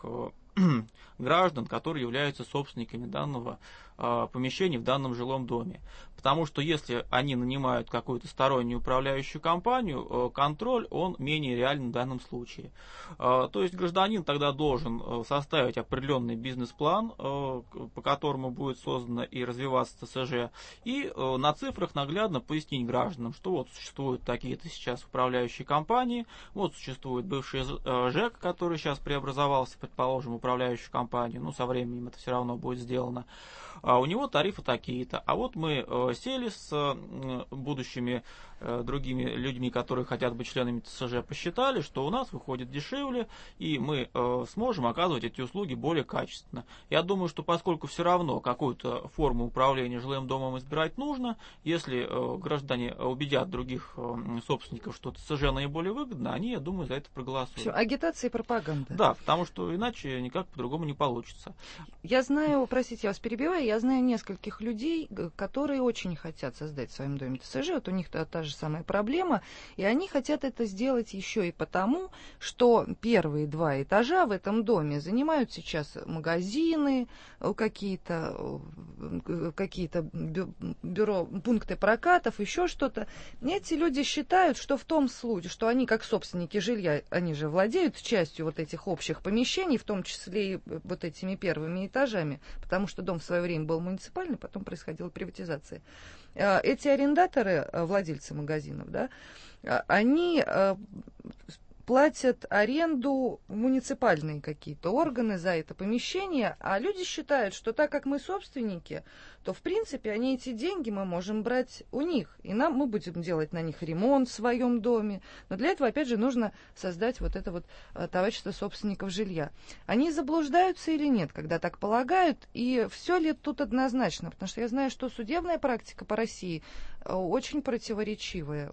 граждан, которые являются собственниками данного э, помещения в данном жилом доме. Потому что если они нанимают какую-то стороннюю управляющую компанию, э, контроль, он менее реален в данном случае. Э, то есть гражданин тогда должен э, составить определенный бизнес-план, э, по которому будет создано и развиваться ТСЖ, и э, на цифрах наглядно пояснить гражданам, что вот существуют такие-то сейчас управляющие компании, вот существует бывший э, ЖЭК, который сейчас преобразовался, предположим, управляющую компанию, ну, со временем это все равно будет сделано. А у него тарифы такие-то. А вот мы э, сели с э, будущими э, другими людьми, которые хотят быть членами ТСЖ, посчитали, что у нас выходит дешевле, и мы э, сможем оказывать эти услуги более качественно. Я думаю, что поскольку все равно какую-то форму управления жилым домом избирать нужно, если э, граждане убедят других э, собственников, что ТСЖ наиболее выгодно, они, я думаю, за это проголосуют. Все, агитация и пропаганда. Да, потому что иначе никак по-другому не получится. Я знаю, простите, я вас перебиваю, я знаю нескольких людей, которые очень хотят создать в своем доме ТСЖ, вот у них та, та же самая проблема, и они хотят это сделать еще и потому, что первые два этажа в этом доме занимают сейчас магазины, какие-то какие-то бюро, пункты прокатов, еще что-то. Эти люди считают, что в том случае, что они как собственники жилья, они же владеют частью вот этих общих помещений, в том числе и вот этими первыми этажами, потому что дом в свое время был муниципальный, потом происходила приватизация. Эти арендаторы, владельцы магазинов, да, они платят аренду муниципальные какие-то органы за это помещение, а люди считают, что так как мы собственники, то в принципе они эти деньги мы можем брать у них, и нам мы будем делать на них ремонт в своем доме. Но для этого, опять же, нужно создать вот это вот товарищество собственников жилья. Они заблуждаются или нет, когда так полагают, и все ли тут однозначно? Потому что я знаю, что судебная практика по России очень противоречивая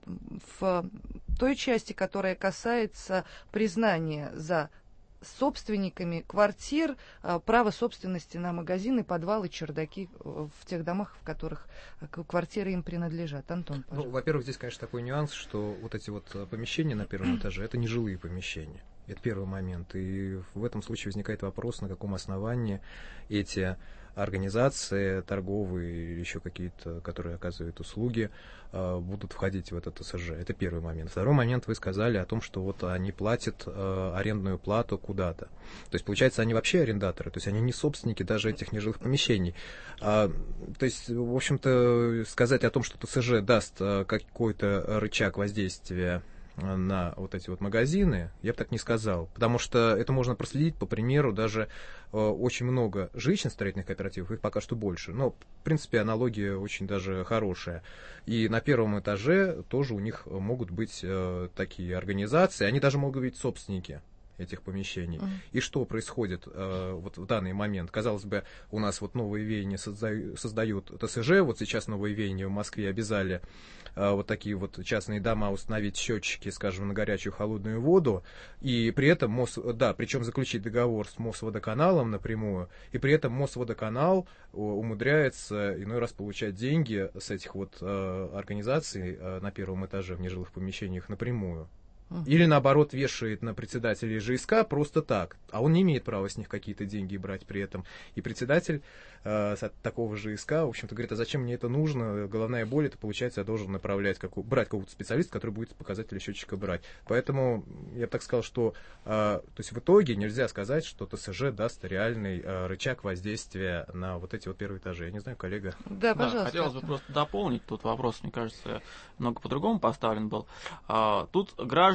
в той части, которая касается признания за собственниками квартир право собственности на магазины, подвалы, чердаки в тех домах, в которых квартиры им принадлежат. Антон, пожалуйста. Ну, во-первых, здесь, конечно, такой нюанс, что вот эти вот помещения на первом этаже, это не жилые помещения. Это первый момент. И в этом случае возникает вопрос, на каком основании эти организации торговые или еще какие-то, которые оказывают услуги, будут входить в этот ТСЖ. Это первый момент. Второй момент, вы сказали о том, что вот они платят арендную плату куда-то. То есть, получается, они вообще арендаторы, то есть они не собственники даже этих нежилых помещений. А, то есть, в общем-то, сказать о том, что ТСЖ даст какой-то рычаг воздействия на вот эти вот магазины, я бы так не сказал. Потому что это можно проследить, по примеру, даже э, очень много жилищно-строительных кооперативов, их пока что больше. Но, в принципе, аналогия очень даже хорошая. И на первом этаже тоже у них могут быть э, такие организации, они даже могут быть собственники этих помещений. Mm. И что происходит э, вот в данный момент? Казалось бы, у нас вот новые веяния создают, создают ТСЖ, вот сейчас новые веяния в Москве обязали э, вот такие вот частные дома установить счетчики, скажем, на горячую холодную воду, и при этом Мос, да, причем заключить договор с Мосводоканалом напрямую, и при этом Мосводоканал умудряется иной раз получать деньги с этих вот э, организаций э, на первом этаже в нежилых помещениях напрямую. Или, наоборот, вешает на председателей ЖСК просто так, а он не имеет права с них какие-то деньги брать при этом. И председатель э, такого ЖСК, в общем-то, говорит, а зачем мне это нужно? Головная боль, это, получается, я должен направлять, как, брать какого-то специалиста, который будет показатели счетчика брать. Поэтому я бы так сказал, что э, то есть в итоге нельзя сказать, что ТСЖ даст реальный э, рычаг воздействия на вот эти вот первые этажи. Я не знаю, коллега. Да, пожалуйста. Да, хотелось бы просто дополнить. Тут вопрос, мне кажется, много по-другому поставлен был. А, тут граждане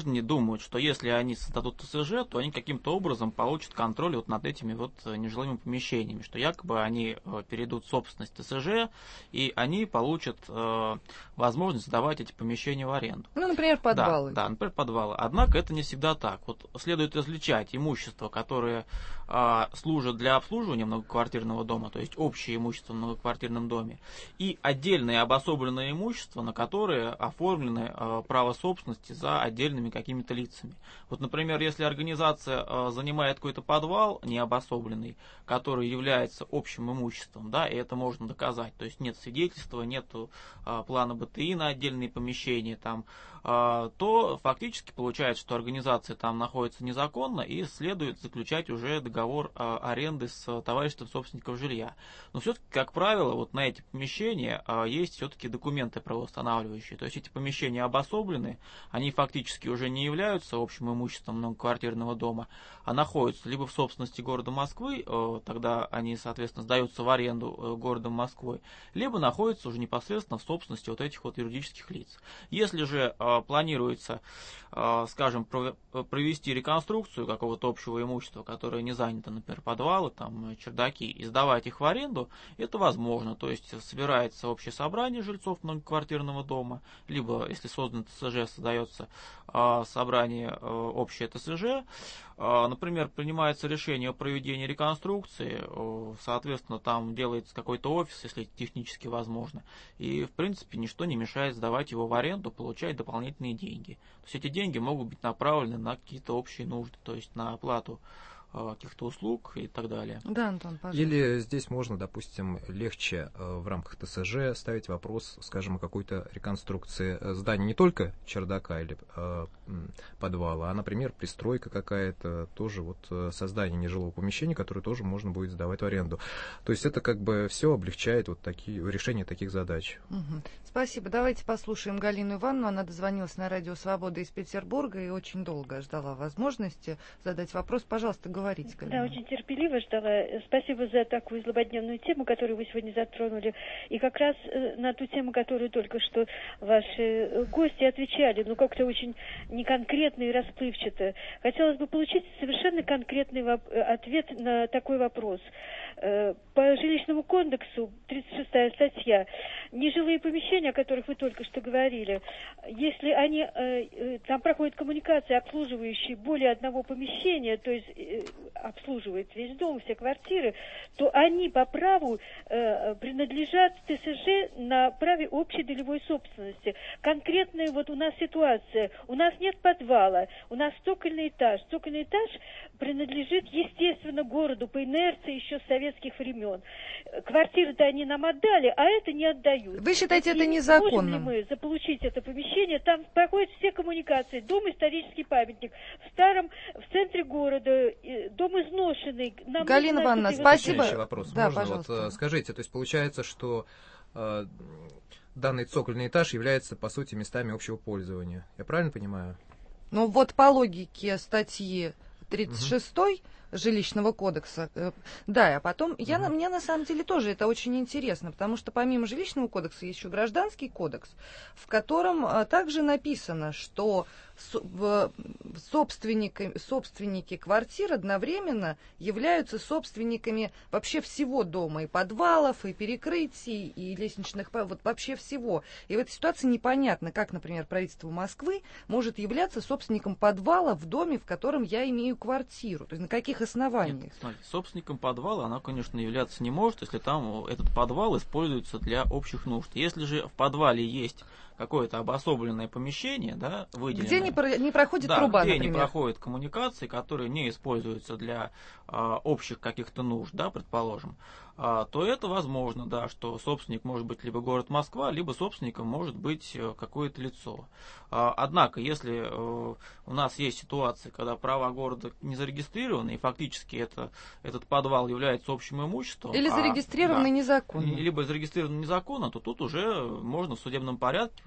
граждане думают, что если они создадут ТСЖ, то они каким-то образом получат контроль вот над этими вот нежилыми помещениями, что якобы они перейдут в собственность ТСЖ, и они получат э, возможность сдавать эти помещения в аренду. Ну, например, подвалы. Да, да, например, подвалы. Однако это не всегда так. Вот следует различать имущество, которое э, служит для обслуживания многоквартирного дома, то есть общее имущество в многоквартирном доме, и отдельное обособленное имущество, на которое оформлены э, право собственности за отдельными какими-то лицами. Вот, например, если организация э, занимает какой-то подвал необособленный, который является общим имуществом, да, и это можно доказать, то есть нет свидетельства, нет э, плана БТИ на отдельные помещения, там, э, то фактически получается, что организация там находится незаконно, и следует заключать уже договор э, аренды с товариществом собственников жилья. Но все-таки, как правило, вот на эти помещения э, есть все-таки документы правоустанавливающие, то есть эти помещения обособлены, они фактически уже не являются общим имуществом многоквартирного дома, а находятся либо в собственности города Москвы, э, тогда они, соответственно, сдаются в аренду э, городом Москвы, либо находятся уже непосредственно в собственности вот этих вот юридических лиц. Если же э, планируется, э, скажем, про, провести реконструкцию какого-то общего имущества, которое не занято, например, подвалы, там, чердаки, и сдавать их в аренду, это возможно. То есть собирается общее собрание жильцов многоквартирного дома, либо, если создан ТСЖ, создается э, собрание э, общее ТСЖ, э, например, принимается решение о проведении реконструкции, э, соответственно, там делается какой-то офис, если технически возможно, и, в принципе, ничто не мешает сдавать его в аренду, получать дополнительные деньги. То есть эти деньги могут быть направлены на какие-то общие нужды, то есть на оплату каких-то услуг и так далее. Да, Антон, пожалуйста. Или здесь можно, допустим, легче э, в рамках ТСЖ ставить вопрос, скажем, о какой-то реконструкции здания не только чердака или э, подвала, а, например, пристройка какая-то, тоже вот создание нежилого помещения, которое тоже можно будет сдавать в аренду. То есть это как бы все облегчает вот такие, решение таких задач. Угу. Спасибо. Давайте послушаем Галину Ивановну. Она дозвонилась на радио «Свобода» из Петербурга и очень долго ждала возможности задать вопрос. Пожалуйста, говорите, Галина. Да, очень терпеливо ждала. Спасибо за такую злободневную тему, которую вы сегодня затронули. И как раз на ту тему, которую только что ваши гости отвечали, ну как-то очень неконкретно и расплывчато. Хотелось бы получить совершенно конкретный ответ на такой вопрос. По жилищному кодексу, тридцать шестая статья, нежилые помещения, о которых вы только что говорили, если они, там проходят коммуникации, обслуживающие более одного помещения, то есть обслуживают весь дом, все квартиры, то они по праву принадлежат ТСЖ на праве общей долевой собственности. Конкретная вот у нас ситуация, у нас нет подвала, у нас цокольный этаж. Цокольный этаж принадлежит, естественно, городу по инерции еще с советских времен. Квартиры-то они нам отдали, а это не отдают. Вы считаете, и это незаконно? Можем ли мы заполучить это помещение? Там проходят все коммуникации. Дом исторический памятник. В старом, в центре города, дом изношенный. Нам Галина Ивановна, спасибо. Следующий вопрос. Да, Можно пожалуйста. Вот, скажите, то есть получается, что э, данный цокольный этаж является, по сути, местами общего пользования. Я правильно понимаю? Ну вот по логике статьи тридцать шестой угу. Жилищного кодекса, э, да, а потом, я, угу. мне на самом деле тоже это очень интересно, потому что помимо Жилищного кодекса есть еще Гражданский кодекс, в котором а, также написано, что со, в, собственники, собственники квартир одновременно являются собственниками вообще всего дома, и подвалов, и перекрытий, и лестничных, вот вообще всего. И в этой ситуации непонятно, как, например, правительство Москвы может являться собственником подвала в доме, в котором я имею квартиру, то есть на каких основаниях? Нет, смотрите, собственником подвала она, конечно, являться не может, если там этот подвал используется для общих нужд. Если же в подвале есть какое-то обособленное помещение, да, выделенное, где не, про, не проходит да, труба, где например. не проходят коммуникации, которые не используются для а, общих каких-то нужд, да, предположим, а, то это возможно, да, что собственник может быть либо город Москва, либо собственником может быть какое-то лицо. А, однако, если а, у нас есть ситуация, когда права города не зарегистрированы, и фактически это, этот подвал является общим имуществом, или зарегистрированы а, да, незаконно, либо зарегистрированы незаконно, то тут уже можно в судебном порядке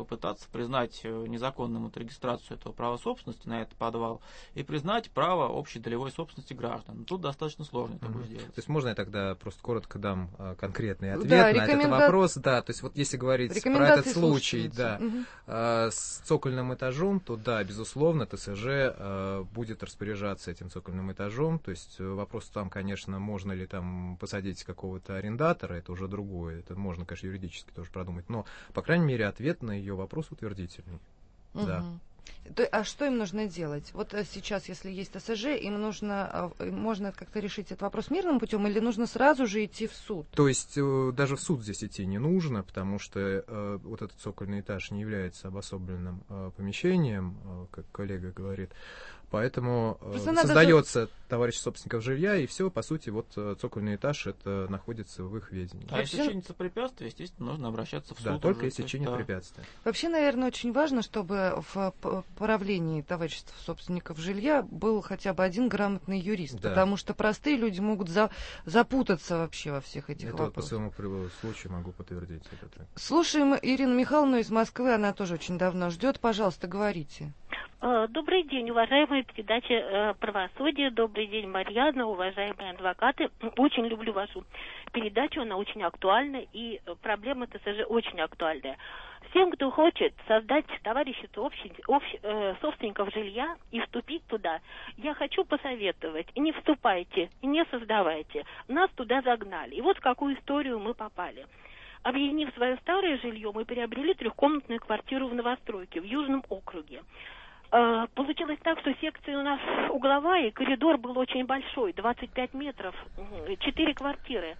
попытаться признать незаконным эту регистрацию этого права собственности на этот подвал и признать право общей долевой собственности граждан. Но тут достаточно сложно это будет сделать. То есть можно я тогда просто коротко дам а, конкретный ответ да, на рекоменда... этот вопрос? Да, то есть вот если говорить про этот случай, да, угу. а, с цокольным этажом, то да, безусловно, ТСЖ а, будет распоряжаться этим цокольным этажом. То есть вопрос там, конечно, можно ли там посадить какого-то арендатора, это уже другое. Это можно, конечно, юридически тоже продумать. Но, по крайней мере, ответ на ее вопрос утвердительный. Угу. Да. А что им нужно делать? Вот сейчас, если есть ТСЖ, им нужно, можно как-то решить этот вопрос мирным путем, или нужно сразу же идти в суд? То есть даже в суд здесь идти не нужно, потому что э, вот этот цокольный этаж не является обособленным э, помещением, э, как коллега говорит. Поэтому э, создается даже... товарищ собственников жилья, и все, по сути, вот цокольный этаж это находится в их ведении. А если чинится препятствие, естественно, нужно обращаться в суд. Да, только уже, если чинит да. препятствие. Вообще, наверное, очень важно, чтобы в правлении товариществ собственников жилья был хотя бы один грамотный юрист, да. потому что простые люди могут за... запутаться вообще во всех этих это вопросах. Вот по своему случаю могу подтвердить это. Слушаем Ирину Михайловну из Москвы, она тоже очень давно ждет. Пожалуйста, говорите. Добрый день, уважаемые передачи «Правосудие». Добрый день, Марьяна, уважаемые адвокаты. Очень люблю вашу передачу, она очень актуальна, и проблема ТСЖ очень актуальная. Всем, кто хочет создать товарищество общ... общ... э, собственников жилья и вступить туда, я хочу посоветовать, не вступайте, не создавайте. Нас туда загнали. И вот в какую историю мы попали. Объединив свое старое жилье, мы приобрели трехкомнатную квартиру в новостройке в Южном округе. Получилось так, что секция у нас угловая, и коридор был очень большой, двадцать пять метров, четыре квартиры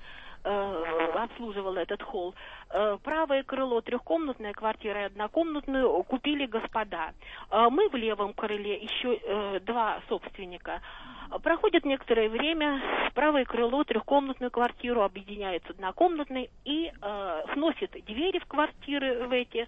обслуживал этот холл. Правое крыло, трехкомнатная квартира и однокомнатную купили господа. Мы в левом крыле, еще два собственника. Проходит некоторое время, правое крыло, трехкомнатную квартиру объединяет с однокомнатной и сносит двери в квартиры в эти,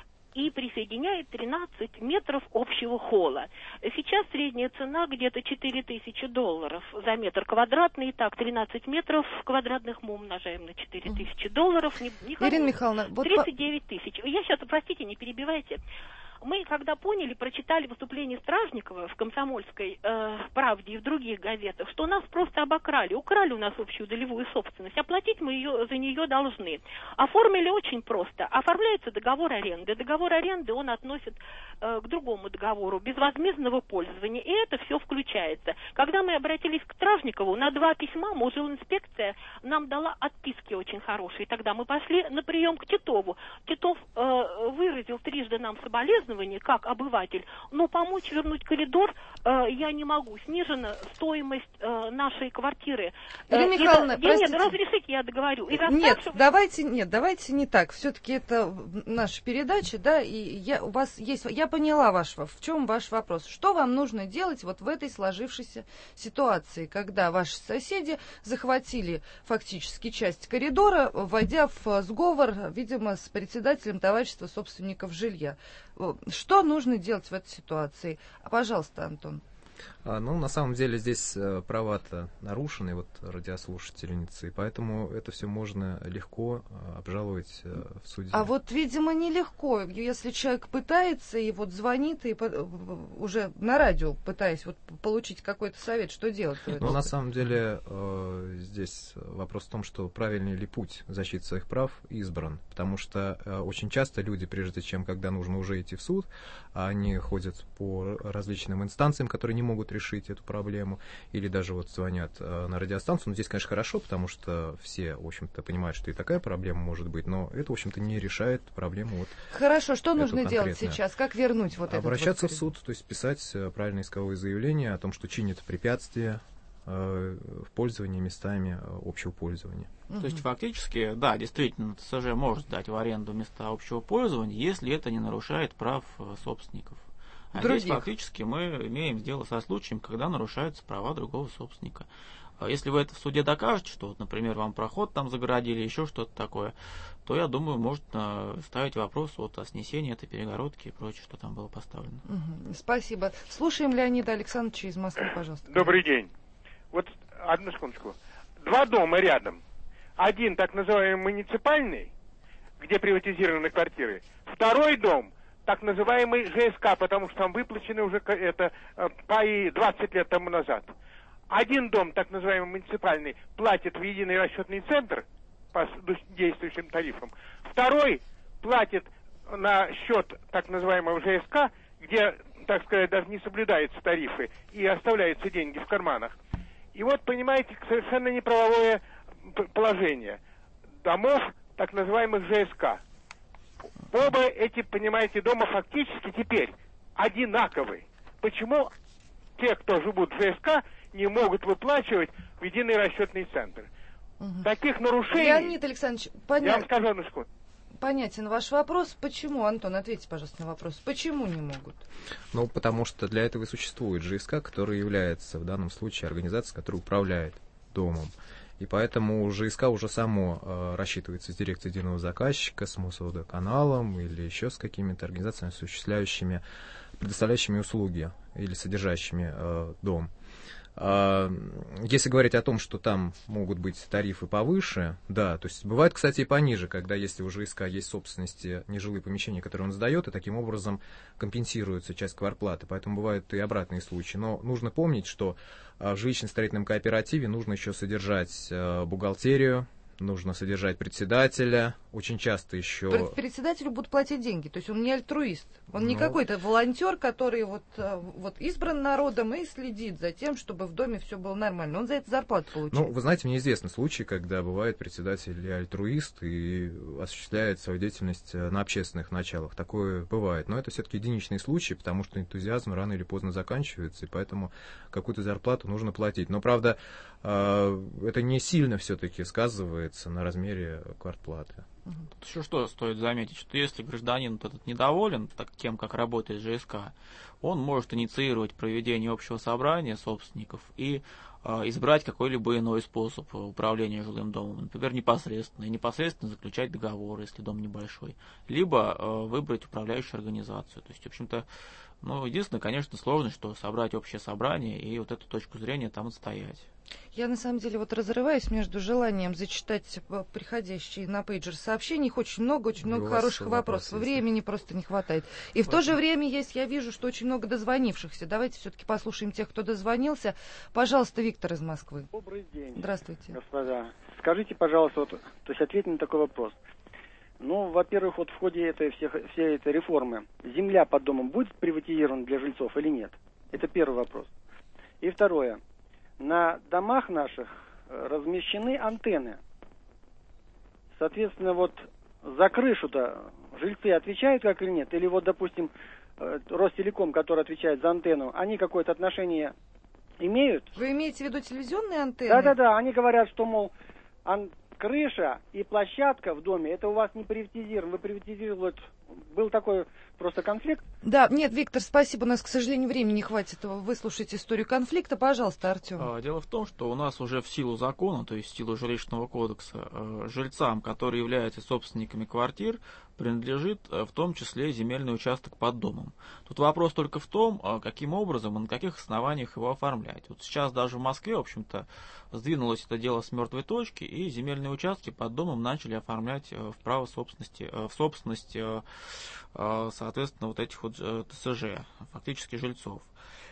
и присоединяет тринадцать метров общего холла. Сейчас средняя цена где-то четыре тысячи долларов за метр квадратный. Итак, тринадцать метров квадратных мы умножаем на четыре тысячи долларов. Не, не Ирина Михайловна, вот тридцать девять тысяч. Я сейчас, простите, не перебивайте. Мы, когда поняли, прочитали выступление Стражникова в «Комсомольской э, правде» и в других газетах, что нас просто обокрали, украли у нас общую долевую собственность, оплатить мы ее, за нее должны. Оформили очень просто. Оформляется договор аренды. Договор аренды он относит э, к другому договору безвозмездного пользования, и это все включается. Когда мы обратились к Стражникову, на два письма инспекция нам дала отписки очень хорошие. Тогда мы пошли на прием к Титову. Титов э, выразил трижды нам соболезнования, как обыватель, но помочь вернуть коридор э, я не могу. Снижена стоимость э, нашей квартиры. Ирина э, Михайловна, и, нет, разрешите, я договорю. И нет, давайте, нет, давайте не так. Все-таки это наша передача, да, и я, у вас есть, я поняла ваш, в чем ваш вопрос. Что вам нужно делать вот в этой сложившейся ситуации, когда ваши соседи захватили фактически часть коридора, войдя в сговор, видимо, с председателем товарищества собственников жилья? Что нужно делать в этой ситуации? Пожалуйста, Антон. А, ну, на самом деле здесь э, права-то нарушены, вот радиослушательницы, и поэтому это все можно легко э, обжаловать э, в суде. А вот, видимо, нелегко, если человек пытается и вот звонит, и по, уже на радио пытаясь вот получить какой-то совет, что делать? Ну, на самом деле э, здесь вопрос в том, что правильный ли путь защиты своих прав избран, потому что э, очень часто люди, прежде чем, когда нужно уже идти в суд, они ходят по различным инстанциям, которые не могут решить эту проблему, или даже вот звонят э, на радиостанцию. Но здесь, конечно, хорошо, потому что все, в общем-то, понимают, что и такая проблема может быть, но это, в общем-то, не решает проблему. Вот хорошо, что нужно делать сейчас? Как вернуть вот это? Обращаться вот в суд, то есть писать правильное исковое заявление о том, что чинит препятствия э, в пользовании местами общего пользования. То есть фактически, да, действительно, ТСЖ может сдать в аренду места общего пользования, если это не нарушает прав собственников. А других. Здесь фактически мы имеем дело со случаем, когда нарушаются права другого собственника. Если вы это в суде докажете, что, например, вам проход там загородили, еще что-то такое, то, я думаю, можно ставить вопрос вот о снесении этой перегородки и прочее, что там было поставлено. Угу. Спасибо. Слушаем Леонида Александровича из Москвы, пожалуйста. Добрый день. Вот одну секундочку. Два дома рядом. Один так называемый муниципальный, где приватизированы квартиры. Второй дом, так называемый ЖСК, потому что там выплачены уже это паи двадцать лет тому назад. Один дом, так называемый муниципальный, платит в единый расчетный центр по действующим тарифам. Второй платит на счет так называемого ЖСК, где, так сказать, даже не соблюдаются тарифы и оставляются деньги в карманах. И вот, понимаете, совершенно неправовое положение домов, так называемых ЖСК. Оба эти, понимаете, дома фактически теперь одинаковые. Почему те, кто живут в ЖСК, не могут выплачивать в единый расчетный центр? Угу. Таких нарушений... Леонид Александрович, понятно. Я вам скажу одну секунду. Понятен ваш вопрос. Почему, Антон, ответьте, пожалуйста, на вопрос. Почему не могут? Ну, потому что для этого и существует ЖСК, который является в данном случае организацией, которая управляет домом. И поэтому ЖСК уже само э, рассчитывается с дирекцией единого заказчика, с Мосводоканалом или еще с какими-то организациями, осуществляющими, предоставляющими услуги или содержащими э, дом. Если говорить о том, что там могут быть тарифы повыше, да, то есть бывает, кстати, и пониже, когда если у ЖСК есть в собственности нежилые помещения, которые он сдает, и таким образом компенсируется часть квартплаты, поэтому бывают и обратные случаи. Но нужно помнить, что в жилищно-строительном кооперативе нужно еще содержать бухгалтерию, нужно содержать председателя, очень часто еще... Председателю будут платить деньги, то есть он не альтруист, он ну... не какой-то волонтер, который вот, вот избран народом и следит за тем, чтобы в доме все было нормально, он за это зарплату получает. Ну, вы знаете, мне известны случаи, когда бывает председатель и альтруист и осуществляет свою деятельность на общественных началах, такое бывает, но это все-таки единичные случаи, потому что энтузиазм рано или поздно заканчивается, и поэтому какую-то зарплату нужно платить. Но, правда, это не сильно все-таки сказывается на размере квартплаты. Тут еще что стоит заметить, что если гражданин вот этот недоволен так, тем, как работает ЖСК, он может инициировать проведение общего собрания собственников и э, избрать какой-либо иной способ управления жилым домом. Например, непосредственно. И непосредственно заключать договор, если дом небольшой. Либо э, выбрать управляющую организацию. То есть, в общем-то, ну, единственное, конечно, сложность, что собрать общее собрание и вот эту точку зрения там отстоять. Я, на самом деле, вот разрываюсь между желанием зачитать приходящие на пейджер сообщения. Их очень много, очень много хороших вопросов. Времени просто не хватает. И Очень. в то же время есть, я вижу, что очень много дозвонившихся. Давайте все-таки послушаем тех, кто дозвонился. Пожалуйста, Виктор из Москвы. Добрый день. Здравствуйте. Господа, скажите, пожалуйста, вот, то есть ответьте на такой вопрос. Ну, во-первых, вот в ходе этой, всех, всей этой реформы земля под домом будет приватизирована для жильцов или нет? Это первый вопрос. И второе. На домах наших размещены антенны. Соответственно, вот за крышу-то жильцы отвечают как или нет? Или вот, допустим, Ростелеком, который отвечает за антенну, они какое-то отношение имеют? Вы имеете в виду телевизионные антенны? Да-да-да, они говорят, что, мол, ан- крыша и площадка в доме, это у вас не приватизировано, вы приватизировали, был такой просто конфликт. Да, нет, Виктор, спасибо, у нас, к сожалению, времени не хватит выслушать историю конфликта. Пожалуйста, Артем. Дело в том, что у нас уже в силу закона, то есть в силу жилищного кодекса, жильцам, которые являются собственниками квартир, принадлежит в том числе земельный участок под домом. Тут вопрос только в том, каким образом и на каких основаниях его оформлять. Вот сейчас даже в Москве, в общем-то, сдвинулось это дело с мертвой точки, и земельные участки под домом начали оформлять в право собственности, в собственность, соответственно, вот этих вот ТСЖ, фактически жильцов.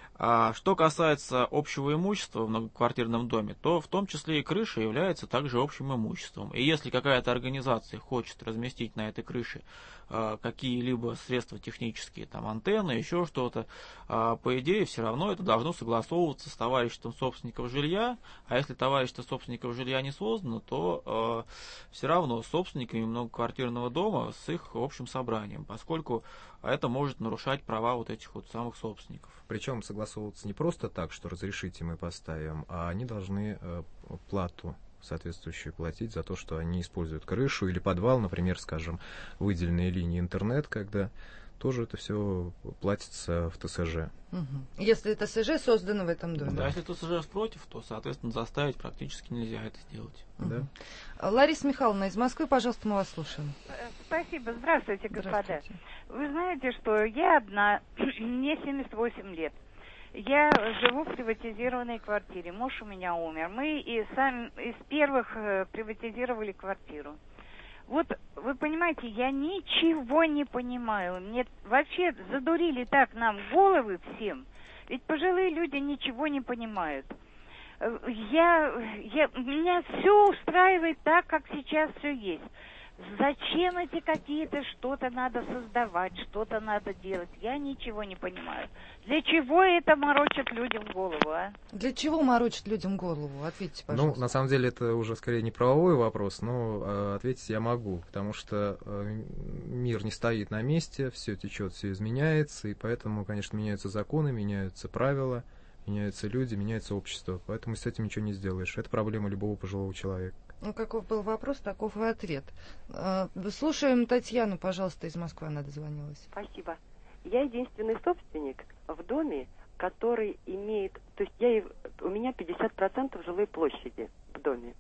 А что касается общего имущества в многоквартирном доме, то в том числе и крыша является также общим имуществом. И если какая-то организация хочет разместить на этой крыше э, какие-либо средства технические, там антенны, еще что-то, э, по идее все равно это должно согласовываться с товариществом собственников жилья. А если товарищество собственников жилья не создано, то э, все равно с собственниками многоквартирного дома с их общим собранием, поскольку это может нарушать права вот этих вот самых собственников. Причем согласовываться не просто так, что разрешите мы поставим, а они должны э, плату соответствующую платить за то, что они используют крышу или подвал, например, скажем, выделенные линии интернет, когда тоже это все платится в ТСЖ. Угу. Если ТСЖ создано в этом доме. Да, если ТСЖ против, то, соответственно, заставить практически нельзя это сделать. Угу. Да. Лариса Михайловна из Москвы, пожалуйста, мы вас слушаем. Спасибо. Здравствуйте, господа. Здравствуйте. Вы знаете, что я одна, мне семьдесят восемь лет. Я живу в приватизированной квартире. Муж у меня умер. Мы и сами из первых приватизировали квартиру. Вот, вы понимаете, я ничего не понимаю. Мне вообще задурили так нам головы всем. Ведь пожилые люди ничего не понимают. Я, я, меня все устраивает так, как сейчас все есть. Зачем эти какие-то, что-то надо создавать, что-то надо делать? Я ничего не понимаю. Для чего это морочит людям голову, а? Для чего морочит людям голову? Ответьте, пожалуйста. Ну, на самом деле, это уже скорее не правовой вопрос, но э, ответить я могу, потому что э, мир не стоит на месте, все течет, все изменяется, и поэтому, конечно, меняются законы, меняются правила, меняются люди, меняется общество. Поэтому с этим ничего не сделаешь. Это проблема любого пожилого человека. Ну, каков был вопрос, таков и ответ. Слушаем Татьяну, пожалуйста, из Москвы, она дозвонилась. Спасибо. Я единственный собственник в доме, который имеет... То есть я, у меня пятьдесят процентов жилой площади в доме.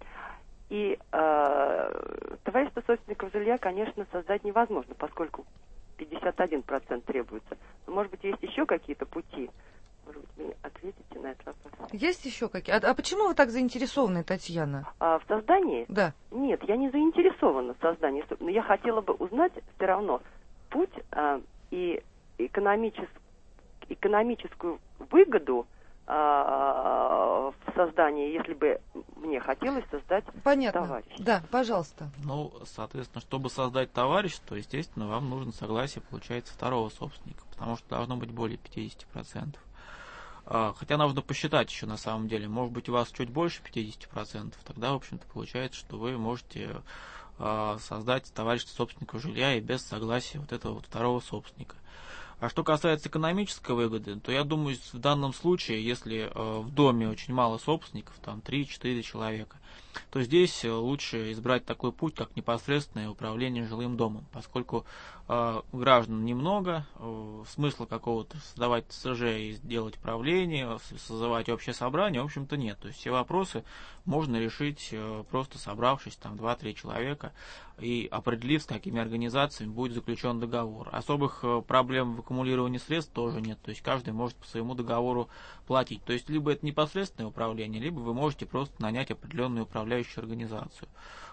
И э, товарищество собственников жилья, конечно, создать невозможно, поскольку пятьдесят один процент требуется. Но, может быть, есть еще какие-то пути? Может быть, вы ответите на этот вопрос? Есть еще какие? А, а почему вы так заинтересованы, Татьяна? А, в создании? Да. Нет, я не заинтересована в создании. Но я хотела бы узнать все равно путь а, и экономичес... экономическую выгоду а, в создании, если бы мне хотелось создать Понятно. товарищ. Да, пожалуйста. Ну, соответственно, чтобы создать товарищество, естественно, вам нужно согласие, получается, второго собственника, потому что должно быть более пятьдесят процентов. Хотя нужно посчитать еще на самом деле. Может быть, у вас чуть больше пятьдесят процентов. Тогда, в общем-то, получается, что вы можете э, создать товарищество собственников жилья и без согласия вот этого вот второго собственника. А что касается экономической выгоды, то я думаю, в данном случае, если э, в доме очень мало собственников, там три-четыре человека, то здесь лучше избрать такой путь, как непосредственное управление жилым домом, поскольку э, граждан немного, э, смысла какого-то создавать ТСЖ и делать правление, созывать общее собрание, в общем-то, нет. То есть все вопросы можно решить, э, просто собравшись, там, два-три человека, и определив, с какими организациями будет заключен договор. Особых э, проблем в аккумулировании средств тоже нет, то есть каждый может по своему договору платить. То есть либо это непосредственное управление, либо вы можете просто нанять определенную управляющую организацию.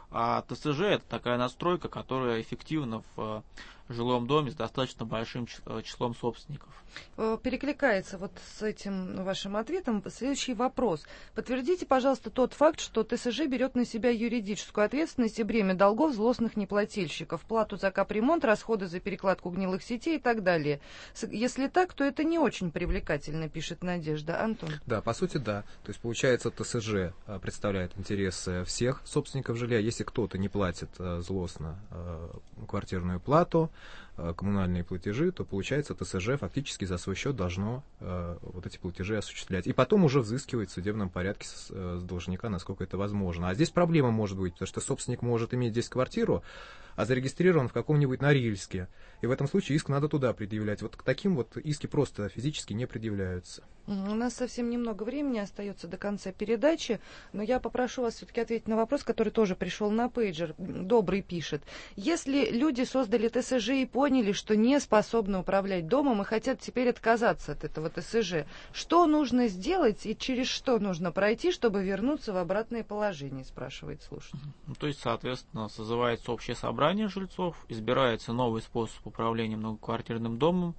А ТСЖ это такая настройка, которая эффективна в жилом доме с достаточно большим числом собственников. Перекликается вот с этим вашим ответом следующий вопрос. Подтвердите, пожалуйста, тот факт, что ТСЖ берет на себя юридическую ответственность и бремя долгов злостных неплательщиков, плату за капремонт, расходы за перекладку гнилых сетей и так далее. Если так, то это не очень привлекательно, пишет Надежда. Антон? Да, по сути, да. То есть, получается, ТСЖ представляет интересы всех собственников жилья. Если кто-то не платит злостно квартирную плату, коммунальные платежи, то, получается, ТСЖ фактически за свой счет должно э, вот эти платежи осуществлять. И потом уже взыскивать в судебном порядке с, э, с должника, насколько это возможно. А здесь проблема может быть, потому что собственник может иметь здесь квартиру, а зарегистрирован в каком-нибудь Норильске. И в этом случае иск надо туда предъявлять. Вот к таким вот иски просто физически не предъявляются. У нас совсем немного времени остается до конца передачи, но я попрошу вас все-таки ответить на вопрос, который тоже пришел на пейджер. Добрый пишет. Если люди создали ТСЖ и поняли, что не способны управлять домом и хотят теперь отказаться от этого ТСЖ, что нужно сделать и через что нужно пройти, чтобы вернуться в обратное положение, спрашивает слушатель. Ну, то есть, соответственно, созывается общее собрание жильцов, избирается новый способ управления многоквартирным домом,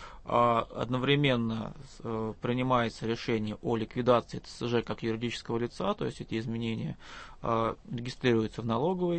одновременно принимается решение о ликвидации ТСЖ как юридического лица, то есть эти изменения регистрируются в налоговой.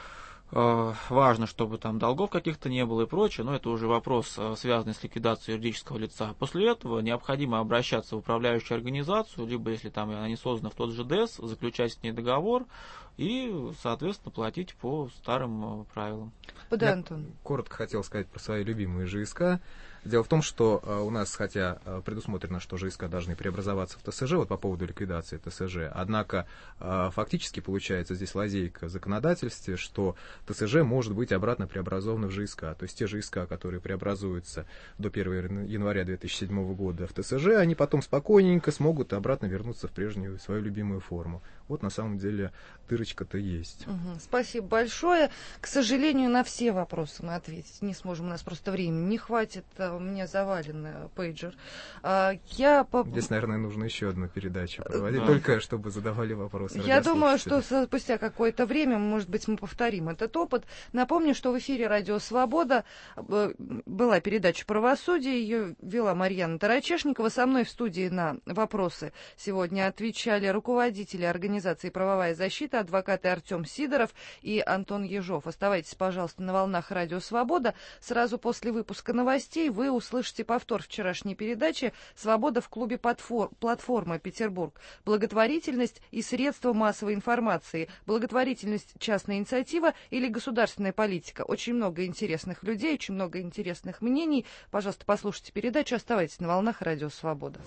Важно, чтобы там долгов каких-то не было и прочее, но это уже вопрос, связанный с ликвидацией юридического лица. После этого необходимо обращаться в управляющую организацию, либо, если там она не создана, в тот же ДЭС, заключать с ней договор и, соответственно, платить по старым правилам. Да, Антон. Я коротко хотел сказать про свои любимые ЖСК. Дело в том, что э, у нас, хотя э, предусмотрено, что ЖСК должны преобразоваться в ТСЖ, вот по поводу ликвидации ТСЖ, однако э, фактически получается здесь лазейка в законодательстве, что ТСЖ может быть обратно преобразован в ЖСК. То есть те ЖСК, которые преобразуются до первого января две тысячи седьмого года в ТСЖ, они потом спокойненько смогут обратно вернуться в прежнюю свою любимую форму. Вот на самом деле дырочка-то есть. Угу. Спасибо большое. К сожалению, на все вопросы мы ответить не сможем, у нас просто времени не хватит. мне завален э, пейджер. А, я по... Здесь, наверное, нужно еще одну передачу проводить, да. только чтобы задавали вопросы. Я думаю, что спустя какое-то время, может быть, мы повторим этот опыт. Напомню, что в эфире «Радио Свобода» была передача «Правосудие». Ее вела Марьяна Тарачешникова. Со мной в студии на вопросы сегодня отвечали руководители организации «Правовая защита», адвокаты Артем Сидоров и Антон Ежов. Оставайтесь, пожалуйста, на волнах «Радио Свобода». Сразу после выпуска новостей вы услышите повтор вчерашней передачи «Свобода в клубе платформы Петербург». Благотворительность и средства массовой информации. Благотворительность, частная инициатива или государственная политика. Очень много интересных людей, очень много интересных мнений. Пожалуйста, послушайте передачу. Оставайтесь на волнах «Радио Свобода».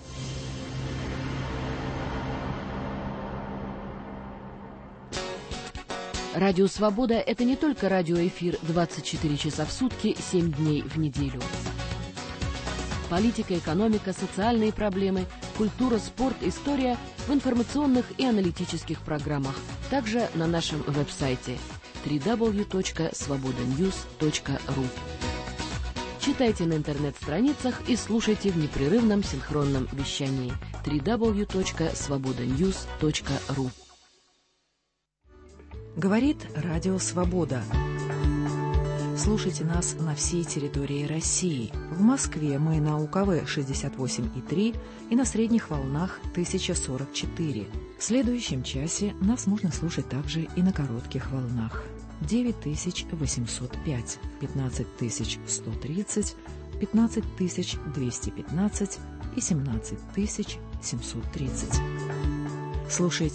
Радио «Свобода» — это не только радиоэфир двадцать четыре часа в сутки, семь дней в неделю. Политика, экономика, социальные проблемы, культура, спорт, история в информационных и аналитических программах. Также на нашем веб-сайте дабл ю дабл ю дабл ю точка свобода ньюс точка ру. Читайте на интернет-страницах и слушайте в непрерывном синхронном вещании дабл ю дабл ю дабл ю точка свобода ньюс точка ру. Говорит Радио Свобода. Слушайте нас на всей территории России. В Москве мы на У К В шестьдесят восемь и три и на средних волнах тысяча сорок четыре. В следующем часе нас можно слушать также и на коротких волнах. девять тысяч восемьсот пять, пятнадцать тысяч сто тридцать, пятнадцать тысяч двести пятнадцать и семнадцать тысяч семьсот тридцать. Слушайте